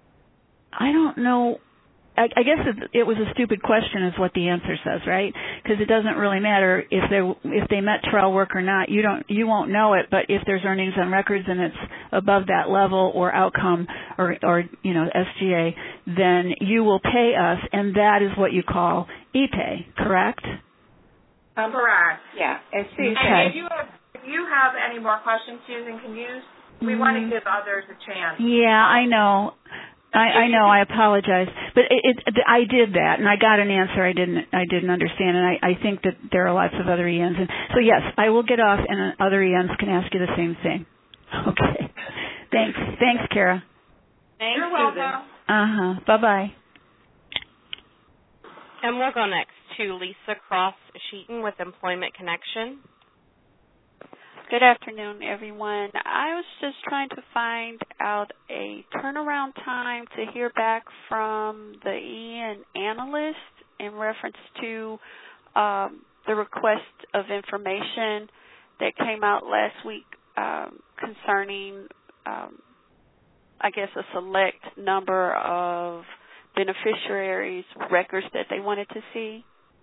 I don't know, I, I guess it, it was a stupid question is what the answer says, right? Because it doesn't really matter if they if they met trial work or not. You don't you won't know it, but if there's earnings on records and it's above that level or outcome or or you know S G A, then you will pay us, and that is what you call E-pay, correct?
Um, correct.
Yeah. And see,
okay. And if you have, if you have any more questions, Susan, can you? We mm-hmm. want to give others a chance.
Yeah, I know. I, I know. I apologize, but it, it, I did that, and I got an answer I didn't. I didn't understand, and I, I think that there are lots of other E Ns. And so, yes, I will get off, and other E Ns can ask you the same thing. Okay. Thanks. Thanks, Kara.
Thanks, You're welcome.
Uh huh. Bye bye.
And we'll go next to Lisa Cross Sheeton with Employment Connection.
Good afternoon, everyone. I was just trying to find out a turnaround time to hear back from the E N analyst in reference to um, the request of information that came out last week um, concerning, um, I guess, a select number of beneficiaries' records that they wanted to see.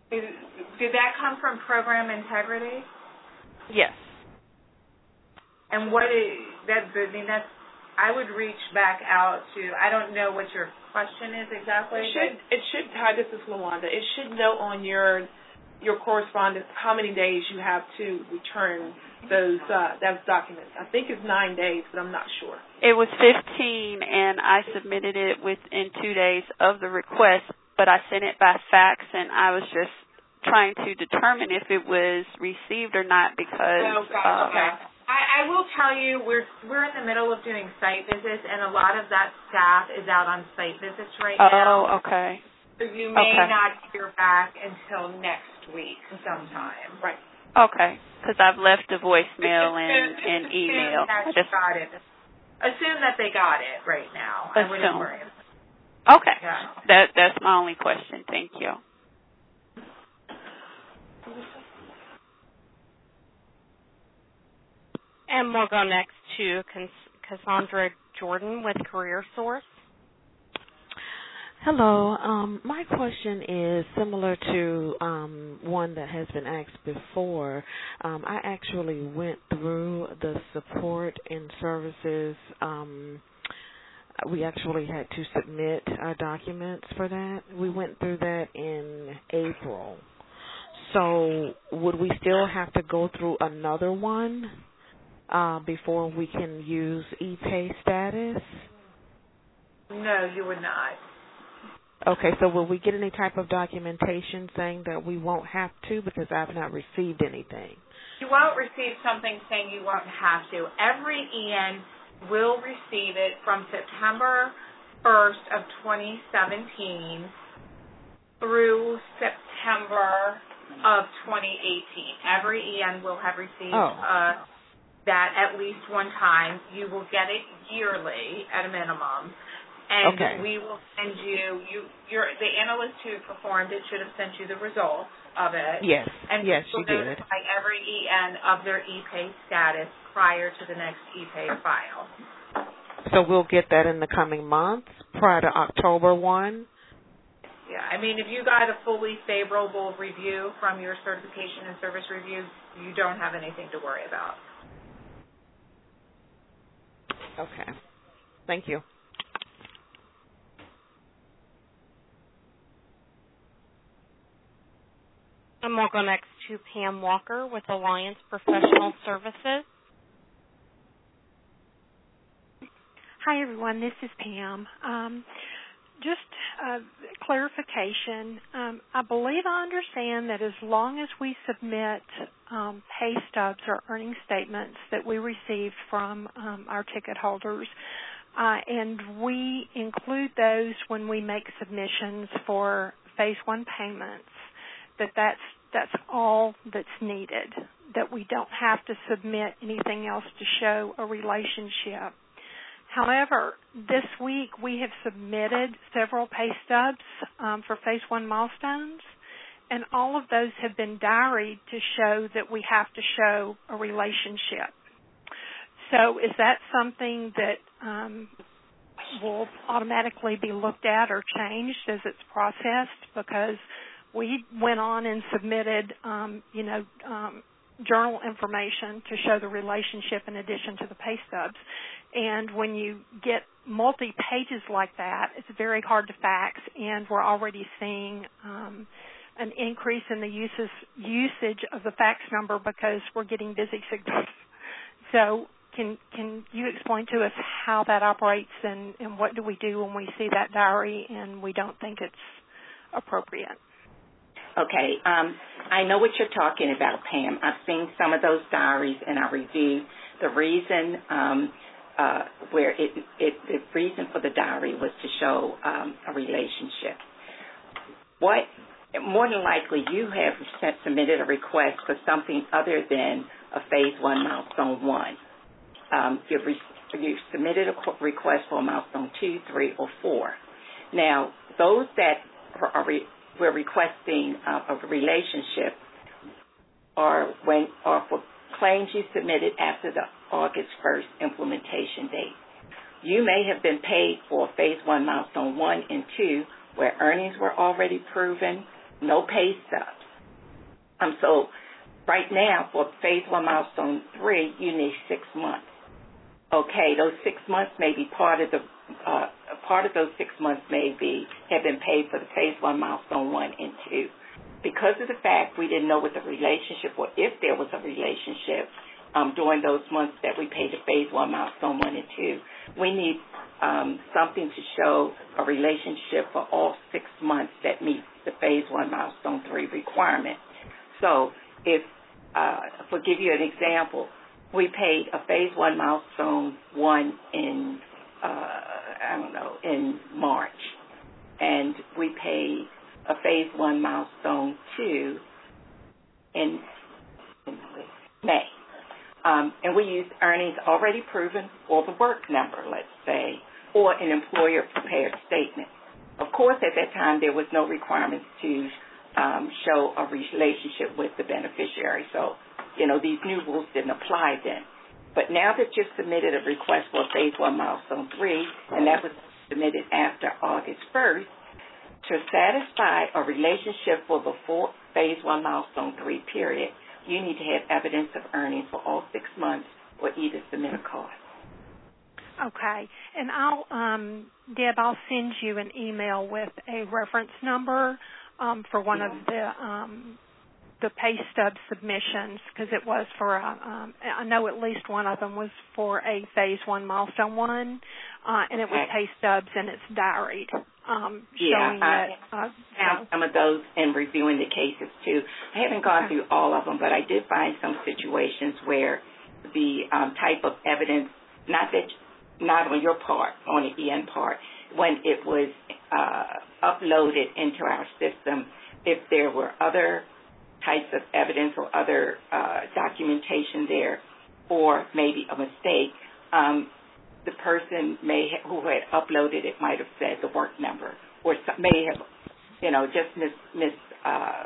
Is, did that come from Program Integrity?
Yes.
And what is that? I mean, that's. I would reach back out to. I don't know what your question is exactly.
It should. It should. Hi, this is Lawanda. It should note on your your correspondence how many days you have to return those uh, those documents. I think it's nine days, but I'm not sure.
It was fifteen, and I submitted it within two days of the request, but I sent it by fax, and I was just trying to determine if it was received or not because.
Oh, God,
uh,
okay. I, I will tell you, we're we're in the middle of doing site visits, and a lot of that staff is out on site visits right
oh,
now.
Oh, okay.
So you may
okay.
not hear back until next week sometime.
Right.
Okay, because I've left a voicemail and, and email.
I just got it. Assume that they got it right now.
Assume.
I wouldn't worry.
Okay.
Yeah.
That that's my only question. Thank you.
And we'll go next to Cassandra Jordan with Career Source.
Hello. Um, my question is similar to um, one that has been asked before. Um, I actually went through the support and services. Um, we actually had to submit our documents for that. We went through that in April. So would we still have to go through another one uh, before we can use e-pay status?
No, you would not.
Okay, so will we get any type of documentation saying that we won't have to because I've not received anything?
You won't receive something saying you won't have to. Every E N will receive it from September first of twenty seventeen through September of twenty eighteen. Every E N will have received
oh.
uh, that at least one time. You will get it yearly at a minimum. And
okay.
we will send you, you your, the analyst who performed it should have sent you the results of it.
Yes,
and
yes, she did.
Notify every E N of their e-pay status prior to the next e-pay file.
So we'll get that in the coming months prior to October first?
Yeah, I mean, if you got a fully favorable review from your certification and service review, you don't have anything to worry about.
Okay. Thank you.
And we'll go next to Pam Walker with Alliance Professional Services.
Hi, everyone. This is Pam. Um, just uh, clarification. Um, I believe I understand that as long as we submit um, pay stubs or earning statements that we received from um, our ticket holders, uh, and we include those when we make submissions for phase one payments, that that's that's all that's needed, that we don't have to submit anything else to show a relationship. However, this week we have submitted several pay stubs um, for phase one milestones, and all of those have been diaried to show that we have to show a relationship. So is that something that um, will automatically be looked at or changed as it's processed? Because we went on and submitted, um, you know, um, journal information to show the relationship in addition to the pay stubs. And when you get multi-pages like that, it's very hard to fax, and we're already seeing um, an increase in the uses, usage of the fax number because we're getting busy signals. So can can you explain to us how that operates and, and what do we do when we see that diary and we don't think it's appropriate?
Okay, um, I know what you're talking about, Pam. I've seen some of those diaries, and I reviewed the reason um, uh, where it, it, the reason for the diary was to show um, a relationship. What more than likely you have sent, submitted a request for something other than a phase one milestone one. Um, you've, re, you've submitted a request for a milestone two, three, or four. Now, those that are re, we're requesting uh, a relationship or when or for claims you submitted after the August first implementation date. You may have been paid for phase one milestone one and two where earnings were already proven no pay stubs. Um, so right now for phase one milestone three, you need six months. Okay, those six months may be part of the uh, part of those six months may be have been paid for the phase one milestone one and two. Because of the fact we didn't know what the relationship or if there was a relationship um, during those months that we paid the phase one milestone one and two, we need um, something to show a relationship for all six months that meets the phase one milestone three requirement. So if, uh, for give you an example, we paid a phase one milestone one in, uh, I don't know, in March, and we paid a phase one milestone two in, in May. Um, and we used earnings already proven or the work number, let's say, or an employer prepared statement. Of course, at that time, there was no requirements to um, show a relationship with the beneficiary. So, you know, these new rules didn't apply then. But now that you've submitted a request for phase one milestone three, and that was submitted after August first, to satisfy a relationship for the full phase one milestone three period, you need to have evidence of earnings for all six months or either submit a cost.
Okay. And I'll, um, Deb, I'll send you an email with a reference number um, for one of the um, the pay stub submissions, because it was for, a, um, I know at least one of them was for a phase one milestone one, uh, and it was pay stubs and it's diaried, um, showing
yeah, I,
that. Uh,
found some of those in reviewing the cases too. I haven't gone okay. through all of them, but I did find some situations where the um, type of evidence, not that, not on your part, on the E N part, when it was uh, uploaded into our system, if there were other types of evidence or other uh, documentation there, or maybe a mistake, um, the person may ha- who had uploaded it might have said the work number, or some, may have, you know, just mis, mis uh,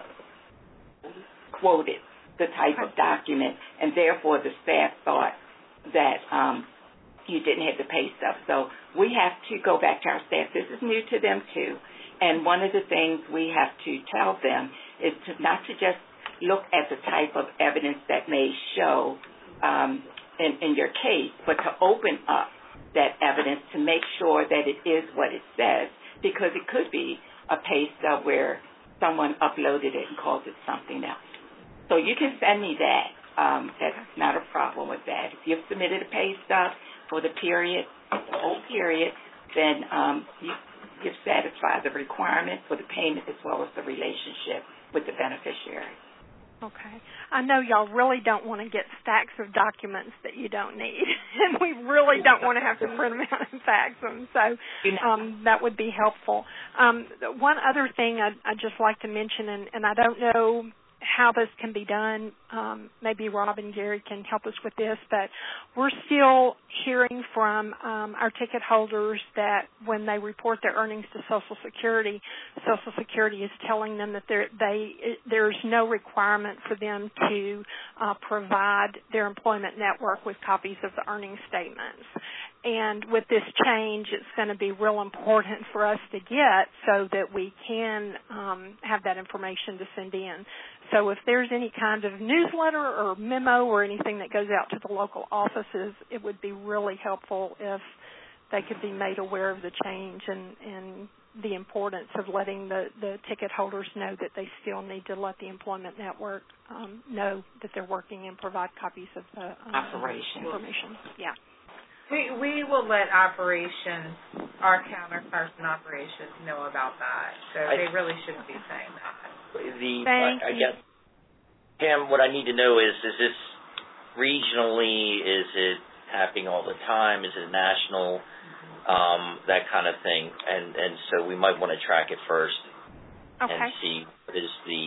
quoted the type of document, and therefore the staff thought that um, you didn't have the pay stub. So we have to go back to our staff. This is new to them too, and one of the things we have to tell them is to not to just look at the type of evidence that may show um, in, in your case, but to open up that evidence to make sure that it is what it says, because it could be a pay stub where someone uploaded it and called it something else. So you can send me that. Um, that's not a problem with that. If you've submitted a pay stub for the period, the whole period, then um, you, you've satisfied the requirement for the payment as well as the relationship with the beneficiary.
Okay. I know y'all really don't want to get stacks of documents that you don't need, and we really don't want to have to print them out and fax them, so um, that would be helpful. Um, one other thing I'd, I'd just like to mention, and, and I don't know how this can be done, um, maybe Rob and Gary can help us with this, but we're still hearing from um, our ticket holders that when they report their earnings to Social Security, Social Security is telling them that they there's no requirement for them to uh, provide their employment network with copies of the earnings statements. And with this change, it's going to be real important for us to get so that we can um, have that information to send in. So if there's any kind of newsletter or memo or anything that goes out to the local offices, it would be really helpful if they could be made aware of the change and, and the importance of letting the, the ticket holders know that they still need to let the employment network um, know that they're working and provide copies of the um,
Operation.
information. Yeah.
We we will let operations, our counterparts in operations, know about that. So I, they really shouldn't be saying that.
The
Thank
I, I
you.
guess, Pam, what I need to know is: is this regionally? Is it happening all the time? Is it national? Mm-hmm. Um, that kind of thing. And and so we might want to track it first
okay.
and see what is the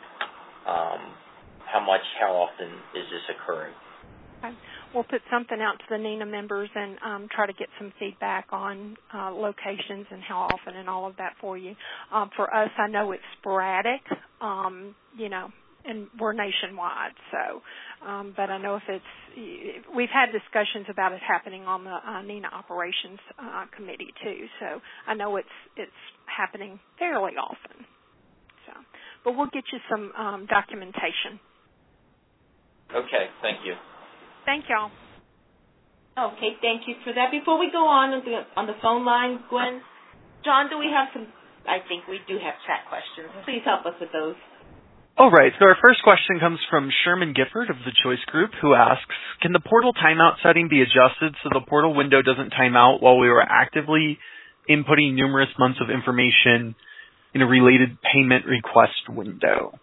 um, how much, how often is this occurring?
Okay. We'll put something out to the NENA members and um, try to get some feedback on uh, locations and how often and all of that for you. Um, for us, I know it's sporadic, um, you know, and we're nationwide. So, um, but I know if it's, we've had discussions about it happening on the uh, NENA operations uh, committee too. So I know it's it's happening fairly often. So, but we'll get you some um, documentation.
Okay, thank you.
Thank y'all.
Okay, thank you for that. Before we go on on the, on the phone line, Gwen, John, do we have some, I think we do have chat questions. Please help us with those.
All right, so our first question comes from Sherman Gifford of the Choice Group, who asks, can the portal timeout setting be adjusted so the portal window doesn't time out while we were actively inputting numerous months of information in a related payment request window?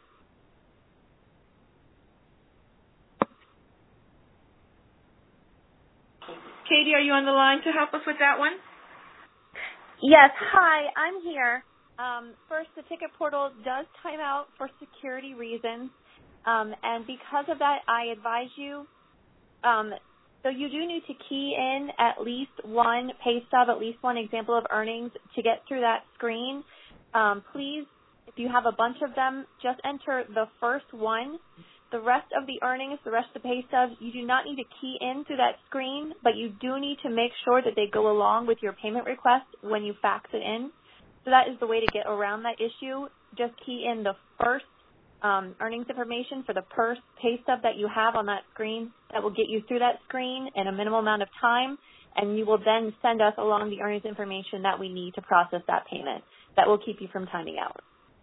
Katie, are you on the line to help us with that one?
Yes. Hi, I'm here. Um, first, the ticket portal does time out for security reasons, um, and because of that, I advise you, um, so you do need to key in at least one pay stub, at least one example of earnings to get through that screen. Um, please, if you have a bunch of them, just enter the first one. The rest of the earnings, the rest of the pay stubs, you do not need to key in through that screen, but you do need to make sure that they go along with your payment request when you fax it in. So that is the way to get around that issue. Just key in the first um, earnings information for the first pay stub that you have on that screen. That will get you through that screen in a minimal amount of time, and you will then send us along the earnings information that we need to process that payment. That will keep you from timing out.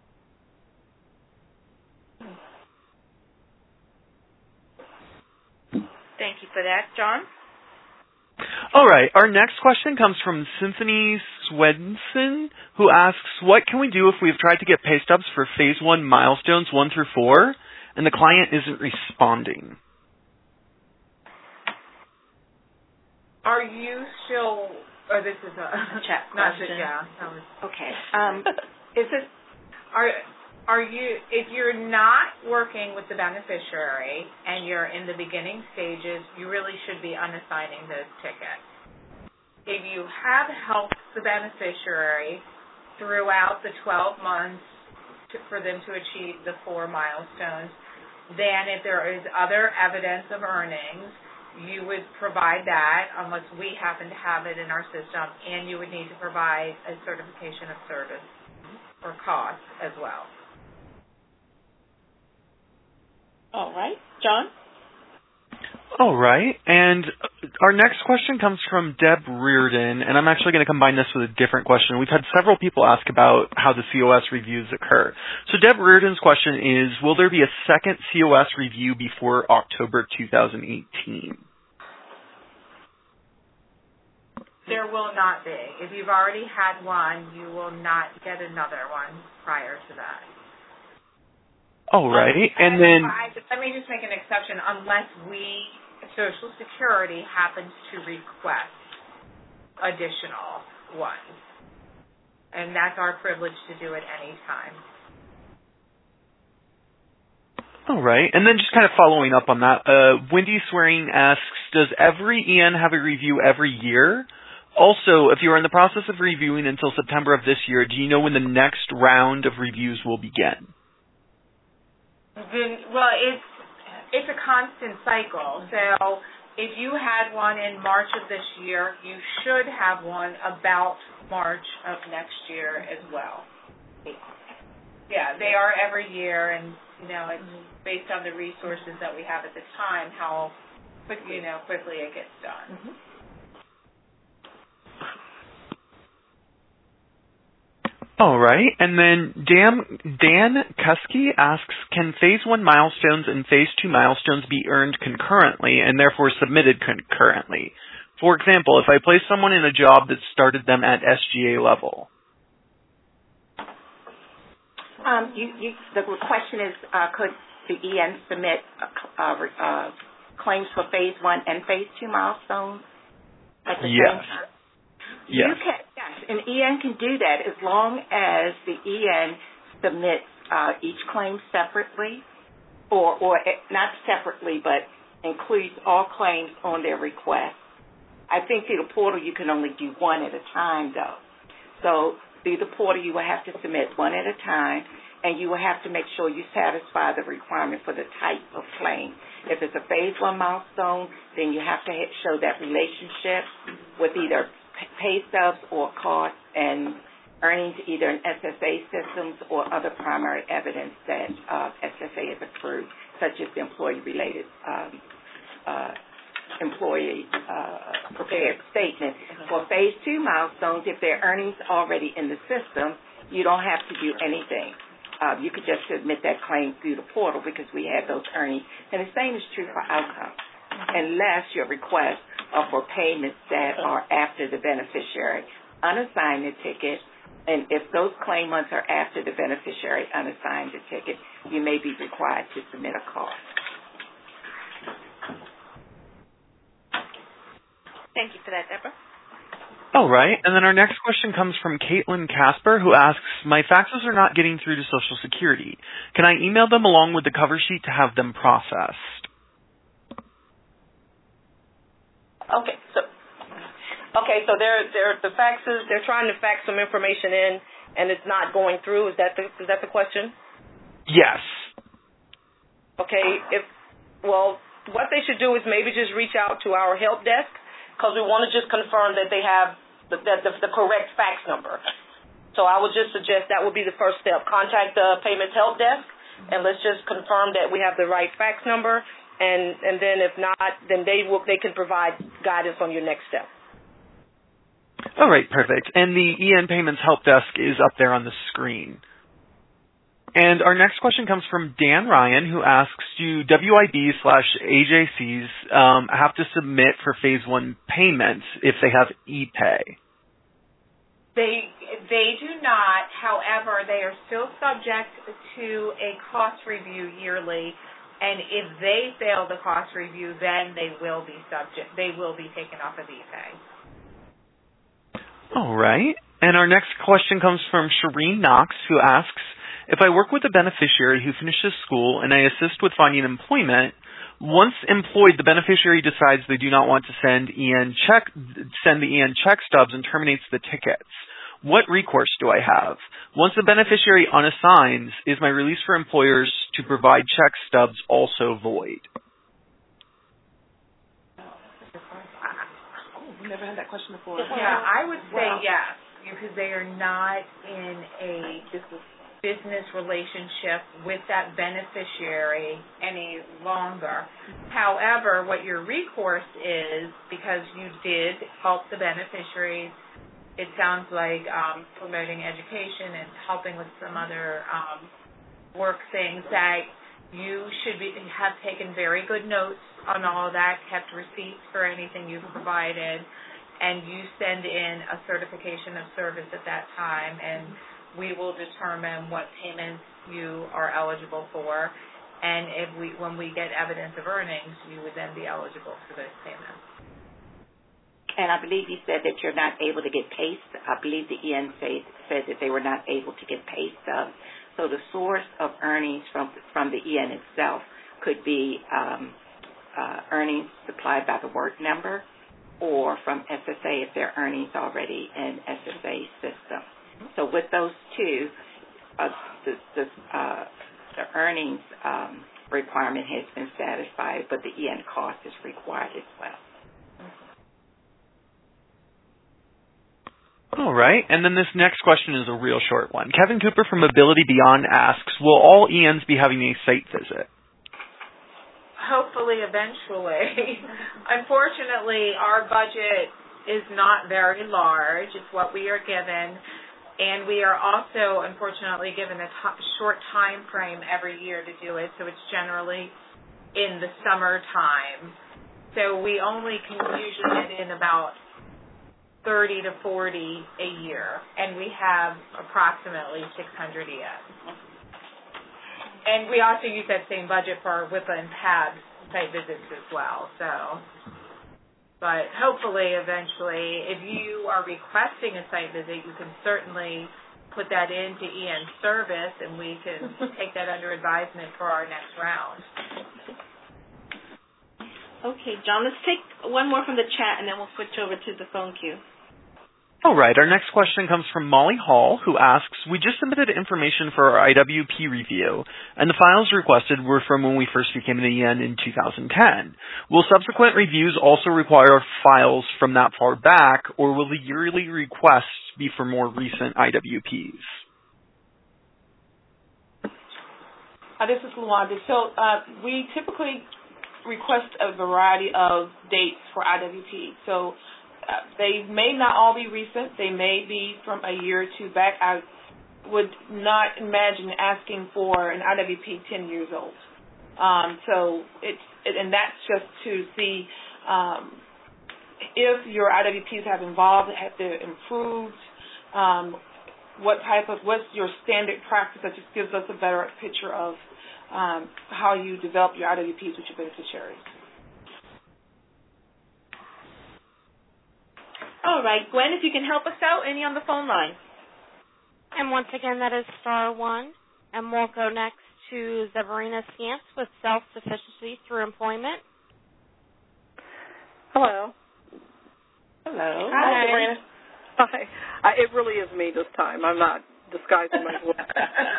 Thank you for that. John?
All right, our next question comes from Symphony Swenson, who asks, what can we do if we've tried to get pay stubs for phase one milestones one through four, and the client isn't responding?
Are you still, or this is a,
a chat
not
question.
Just, yeah. That was,
okay. Um, is it,
are, Are you, if you're not working with the beneficiary and you're in the beginning stages, you really should be unassigning those tickets. If you have helped the beneficiary throughout the twelve months to, for them to achieve the four milestones, then if there is other evidence of earnings, you would provide that unless we happen to have it in our system, and you would need to provide a certification of service or cost as well.
All right. John?
All right. And our next question comes from Deb Reardon, and I'm actually going to combine this with a different question. We've had several people ask about how the C O S reviews occur. So Deb Reardon's question is, will there be a second C O S review before October two thousand eighteen?
There will not be. If you've already had one, you will not get another one prior to that.
All right,
um,
and then
I, let me just make an exception unless we, Social Security, happens to request additional ones, and that's our privilege to do at any time.
All right, and then just kind of following up on that, uh, Wendy Swearing asks, does every E N have a review every year? Also, if you are in the process of reviewing until September of this year, do you know when the next round of reviews will begin?
Then, well, it's it's a constant cycle. So if you had one in March of this year, you should have one about March of next year as well. Yeah, they are every year, and you know it's based on the resources that we have at the time how quick you know quickly it gets done.
Mm-hmm.
All right, and then Dan, Dan Kusky asks, can phase one milestones and phase two milestones be earned concurrently and therefore submitted concurrently? For example, if I place someone in a job that started them at S G A level.
Um, you, you, the question is, uh, could the E N submit uh, uh, claims for phase one and phase two milestones at the
yes.
same time?
Yes.
You can, yes, an E N can do that as long as the E N submits uh, each claim separately, or, or not separately, but includes all claims on their request. I think through the portal you can only do one at a time, though. So through the portal you will have to submit one at a time, and you will have to make sure you satisfy the requirement for the type of claim. If it's a phase one milestone, then you have to show that relationship with either pay stubs or costs, and earnings either in S S A systems or other primary evidence that uh, S S A has accrued, such as the employee-related um, uh, employee uh, prepared statement. For phase two milestones, if there are earnings already in the system, you don't have to do anything. Uh, you could just submit that claim through the portal because we have those earnings. And the same is true for outcomes, unless your requests are for payments that are after the beneficiary unassigned the ticket. And if those claimants are after the beneficiary unassigned the ticket, you may be required to submit a cost.
Thank you for that, Deborah.
All right. And then our next question comes from Caitlin Casper, who asks, my faxes are not getting through to Social Security. Can I email them along with the cover sheet to have them processed?
Okay, so okay, so they're they're the faxes. They're trying to fax some information in, and it's not going through. Is that the is that the question?
Yes.
Okay. If well, what they should do is maybe just reach out to our help desk because we want to just confirm that they have the, that the, the correct fax number. So I would just suggest that would be the first step. Contact the payments help desk, and let's just confirm that we have the right fax number. And and then if not, then they will they can provide guidance on your next step.
All right, perfect. And the E N Payments Help Desk is up there on the screen. And our next question comes from Dan Ryan, who asks, do W I B slash A J Cs um, have to submit for phase one payments if they have e-pay?
They they do not. However, they are still subject to a cost review yearly. And if they fail the cost review, then they will be subject. They will be taken off of e-pay.
All right. And our next question comes from Shireen Knox, who asks, if I work with a beneficiary who finishes school and I assist with finding employment, once employed, the beneficiary decides they do not want to send E N check, send the E N check stubs and terminates the tickets. What recourse do I have? Once the beneficiary unassigns, is my release for employers to provide check stubs also void?
Oh, we never had that question before.
Yeah, I would say
wow.
yes, because they are not in a business relationship with that beneficiary any longer. However, what your recourse is, because you did help the beneficiaries, it sounds like um, promoting education and helping with some other um, work things that you should be have taken very good notes on all of that, kept receipts for anything you've provided, and you send in a certification of service at that time, and we will determine what payments you are eligible for, and if we when we get evidence of earnings, you would then be eligible for those payments.
And I believe you said that you're not able to get pay stubs. I believe the E N said, said that they were not able to get pay stubs. So the source of earnings from from the E N itself could be um, uh, earnings supplied by the work number, or from S S A if there are earnings already in S S A system. So with those two, uh, the the, uh, the earnings um, requirement has been satisfied, but the E N cost is required as well.
All right, and then this next question is a real short one. Kevin Cooper from Ability Beyond asks, will all E Ns be having a site visit?
Hopefully, eventually. Unfortunately, our budget is not very large. It's what we are given, and we are also, unfortunately, given a t- short time frame every year to do it, so it's generally in the summertime. So we only can usually get in about thirty to forty a year, and we have approximately six hundred E Ns. And we also use that same budget for our W I P A and P A B site visits as well. So, but hopefully, eventually, if you are requesting a site visit, you can certainly put that into E N service, and we can take that under advisement for our next round.
Okay, John, let's take one more from the chat, and then we'll switch over to the phone queue.
All right, our next question comes from Molly Hall, who asks, we just submitted information for our I W P review, and the files requested were from when we first became an E N in two thousand ten. Will subsequent reviews also require files from that far back, or will the yearly requests be for more recent I W Ps?
Uh, this is Luanda. So uh, we typically request a variety of dates for I W P. So Uh, they may not all be recent. They may be from a year or two back. I would not imagine asking for an I W P ten years old. Um, so it's it, and that's just to see um, if your I W Ps have evolved, have they improved, um, what type of what's your standard practice. That just gives us a better picture of um, how you develop your I W Ps with your beneficiaries.
All right, Gwen, if you can help us out, any on the phone line?
And once again, that is star one. And we'll go next to Zeverina Scamps with Self-Sufficiency Through Employment.
Hello.
Hello.
Hi, Zeverina.
Hi. I, it really is me this time. I'm not disguising my voice.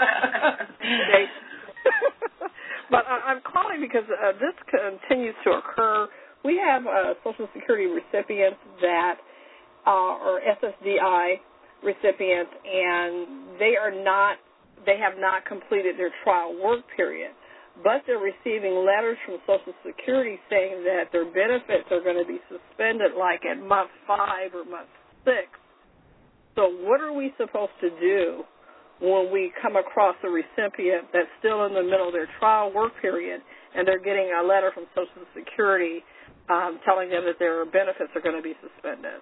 But I, I'm calling because uh, this continues to occur. We have uh, Social Security recipients that Uh, or S S D I recipients, and they are not, they have not completed their trial work period, but they're receiving letters from Social Security saying that their benefits are going to be suspended like at month five or month six. So what are we supposed to do when we come across a recipient that's still in the middle of their trial work period and they're getting a letter from Social Security um, telling them that their benefits are going to be suspended?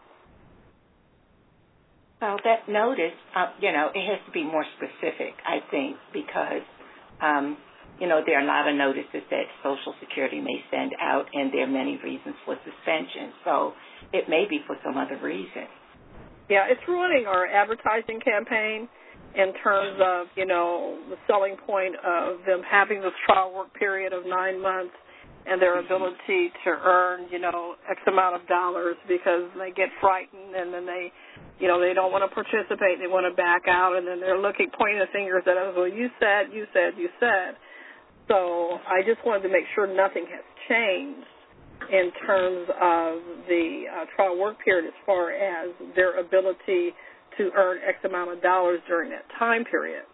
Well, that notice, uh, you know, it has to be more specific, I think, because, um, you know, there are a lot of notices that Social Security may send out, and there are many reasons for suspension. So it may be for some other reason.
Yeah, it's ruining our advertising campaign in terms of, you know, the selling point of them having this trial work period of nine months and their ability to earn, you know, X amount of dollars because they get frightened and then they, you know, they don't want to participate. They want to back out, and then they're looking, pointing the fingers at us. Well, you said, you said, you said. So I just wanted to make sure nothing has changed in terms of the uh, trial work period as far as their ability to earn X amount of dollars during that time period.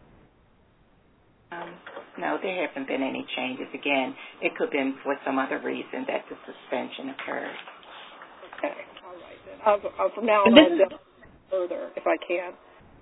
Um, no, there haven't been any changes. Again, it could have been for some other reason that the suspension occurred.
Okay, all right then. I'll, I'll, from now on, I'll delve further if I can.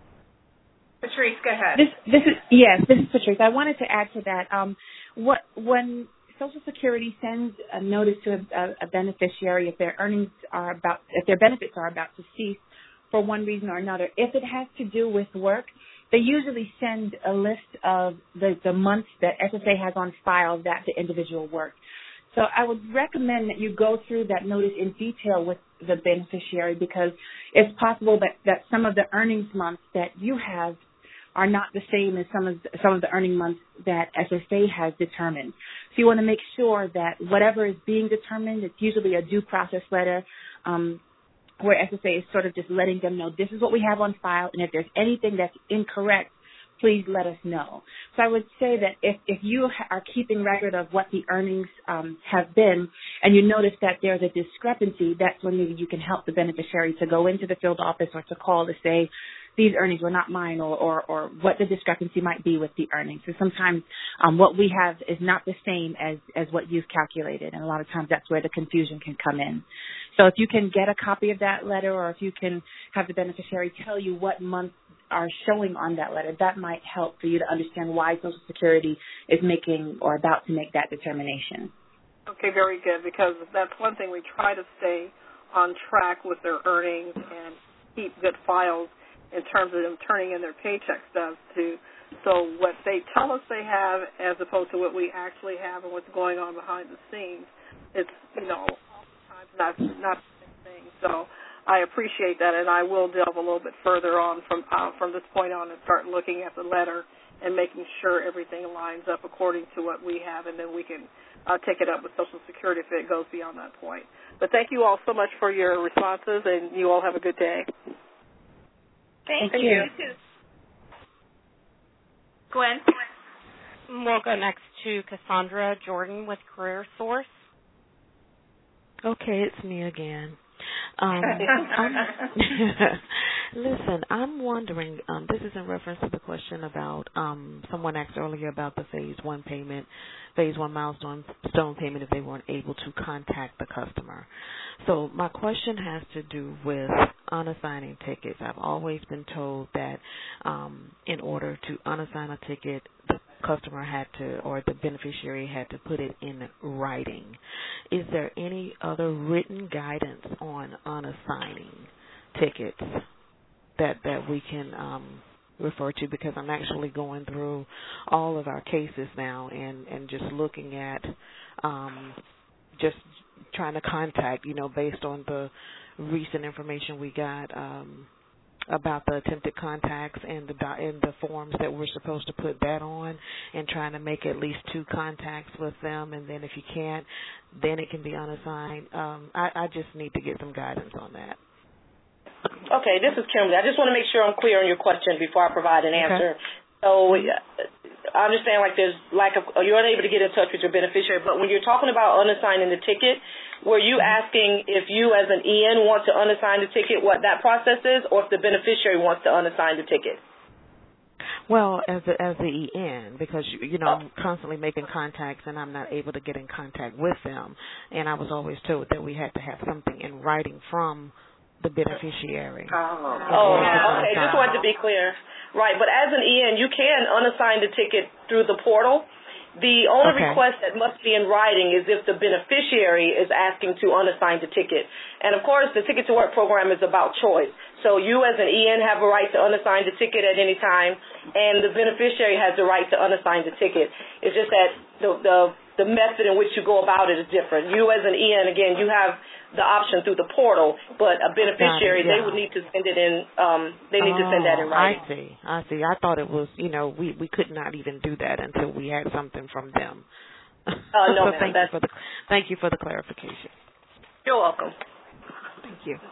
Patrice, go ahead.
This, this is yes, this is Patrice. I wanted to add to that. Um, what when Social Security sends a notice to a, a beneficiary if their earnings are about, if their benefits are about to cease for one reason or another, if it has to do with work, they usually send a list of the, the months that S S A has on file that the individual worked. So I would recommend that you go through that notice in detail with the beneficiary because it's possible that, that some of the earnings months that you have are not the same as some of the, some of the earning months that S S A has determined. So you want to make sure that whatever is being determined, it's usually a due process letter, um, where S S A is sort of just letting them know this is what we have on file, and if there's anything that's incorrect, please let us know. So I would say that if, if you are keeping record of what the earnings um, have been and you notice that there's a discrepancy, that's when maybe you can help the beneficiary to go into the field office or to call to say, these earnings were not mine, or, or, or what the discrepancy might be with the earnings. So sometimes um, what we have is not the same as, as what you've calculated, and a lot of times that's where the confusion can come in. So if you can get a copy of that letter, or if you can have the beneficiary tell you what months are showing on that letter, that might help for you to understand why Social Security is making or about to make that determination.
Okay, very good, because that's one thing we try to stay on track with their earnings and keep good files in terms of them turning in their paycheck stubs to, so what they tell us they have as opposed to what we actually have and what's going on behind the scenes, it's, you know, oftentimes not, not the same thing. So I appreciate that, and I will delve a little bit further on from uh, from this point on and start looking at the letter and making sure everything lines up according to what we have, and then we can uh, take it up with Social Security if it goes beyond that point. But thank you all so much for your responses, and you all have a good day.
Thank,
Thank
you.
you.
you too. Gwen?
We'll go next to Cassandra Jordan with Career Source.
Okay, it's me again. Um, I'm, listen, I'm wondering, um, this is in reference to the question about, um, someone asked earlier about the phase one payment, phase one milestone stone payment if they weren't able to contact the customer. So my question has to do with unassigning tickets. I've always been told that um, in order to unassign a ticket, the customer had to, or the beneficiary had to put it in writing. Is there any other written guidance on unassigning tickets that that we can um, refer to? Because I'm actually going through all of our cases now and, and just looking at um, just trying to contact, you know, based on the recent information we got um, about the attempted contacts and the and the forms that we're supposed to put that on, and trying to make at least two contacts with them, and then if you can't, then it can be unassigned. Um, I, I just need to get some guidance on that.
Okay, this is Kimberly. I just want to make sure I'm clear on your question before I provide an answer.
Okay.
So I understand like there's lack of, you're unable to get in touch with your beneficiary, but when you're talking about unassigning the ticket, were you asking if you as an E N want to unassign the ticket, what that process is, or if the beneficiary wants to unassign the ticket?
Well, as the, as the E N, because, you know, I'm constantly making contacts and I'm not able to get in contact with them. And I was always told that we had to have something in writing from the beneficiary.
Oh, oh okay. Just wanted to be clear. Right, but as an E N, you can unassign the ticket through the portal. The only
okay.
request that must be in writing is if the beneficiary is asking to unassign the ticket. And, of course, the Ticket to Work program is about choice. So you as an E N have a right to unassign the ticket at any time, and the beneficiary has the right to unassign the ticket. It's just that the, the, the method in which you go about it is different. You as an E N, again, you have the option through the portal, but a beneficiary, it, yeah. they would need to send it in, um, they need
oh,
to send that in writing.
I see, I see. I thought it was, you know, we, we could not even do that until we had something from them.
Uh, no,
so
ma'am,
thank
that's...
you for the thank you for the clarification.
You're welcome.
Thank you.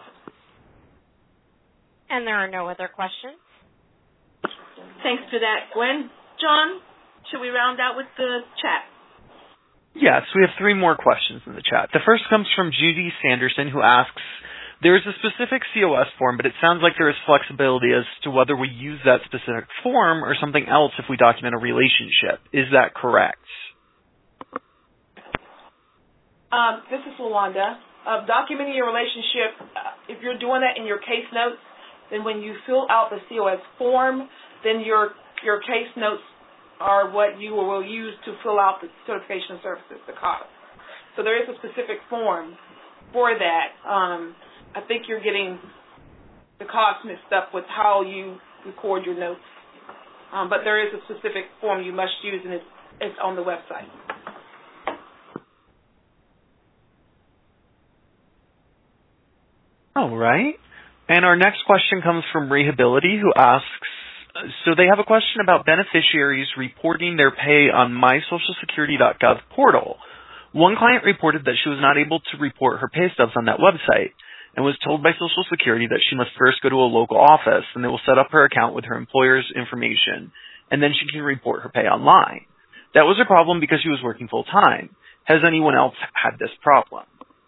And there are no other questions.
Thanks for that, Gwen. John, should we round out with the chat?
Yes, we have three more questions in the chat. The first comes from Judy Sanderson, who asks, there is a specific C O S form, but it sounds like there is flexibility as to whether we use that specific form or something else if we document a relationship. Is that correct?
Um, this is Lawanda. Uh, documenting your relationship, uh, if you're doing that in your case notes, then when you fill out the C O S form, then your your case notes are what you will use to fill out the certification of services, the cost. So there is a specific form for that. Um, I think you're getting the cost mixed up with how you record your notes. Um, but there is a specific form you must use, and it's, it's on the website.
All right. And our next question comes from Rehability, who asks, so they have a question about beneficiaries reporting their pay on my social security dot gov portal. One client reported that she was not able to report her pay stubs on that website and was told by Social Security that she must first go to a local office and they will set up her account with her employer's information, and then she can report her pay online. That was a problem because she was working full-time. Has anyone else had this problem?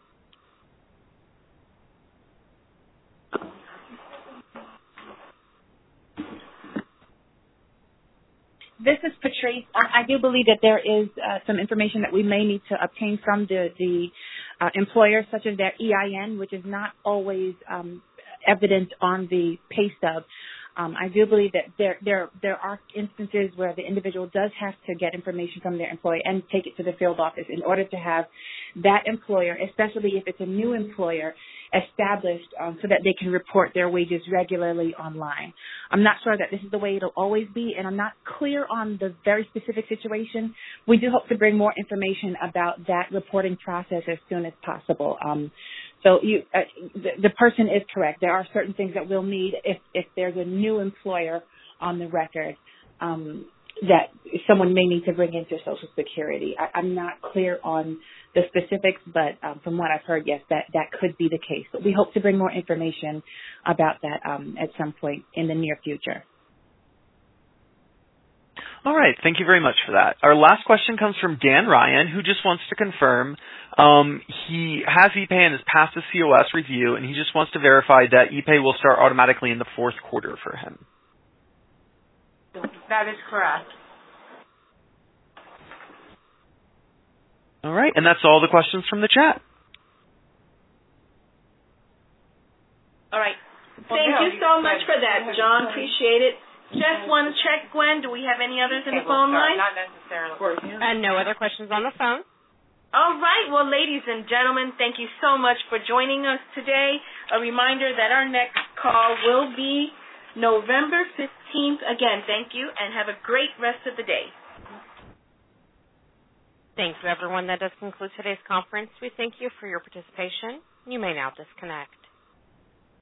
This is Patrice. I do believe that there is uh, some information that we may need to obtain from the, the uh, employer, such as their E I N, which is not always um, evident on the pay stub. Um, I do believe that there, there there are instances where the individual does have to get information from their employer and take it to the field office in order to have that employer, especially if it's a new employer, established um, so that they can report their wages regularly online. I'm not sure that this is the way it'll always be, and I'm not clear on the very specific situation. We do hope to bring more information about that reporting process as soon as possible. Um, so you, uh, the, the person is correct. There are certain things that we'll need if, if there's a new employer on the record. Um, that someone may need to bring into Social Security. I, I'm not clear on the specifics, but um, from what I've heard, yes, that, that could be the case. But we hope to bring more information about that um, at some point in the near future.
All right. Thank you very much for that. Our last question comes from Dan Ryan, who just wants to confirm um, he has ePay and has passed the C O S review, and he just wants to verify that ePay will start automatically in the fourth quarter for him.
That is correct.
All right, and that's all the questions from the chat.
All right.
Well,
Thank
no,
you so
you
much
said-
for that, John. Appreciate it. Just want to check, Gwen, do we have any others in
Okay,
the
we'll
phone
start.
line?
Not necessarily.
And no other questions on the phone.
All right. Well, ladies and gentlemen, thank you so much for joining us today. A reminder that our next call will be November fifteenth. Again, thank you, and have a great rest of the day.
Thank you, everyone. That does conclude today's conference. We thank you for your participation. You may now disconnect.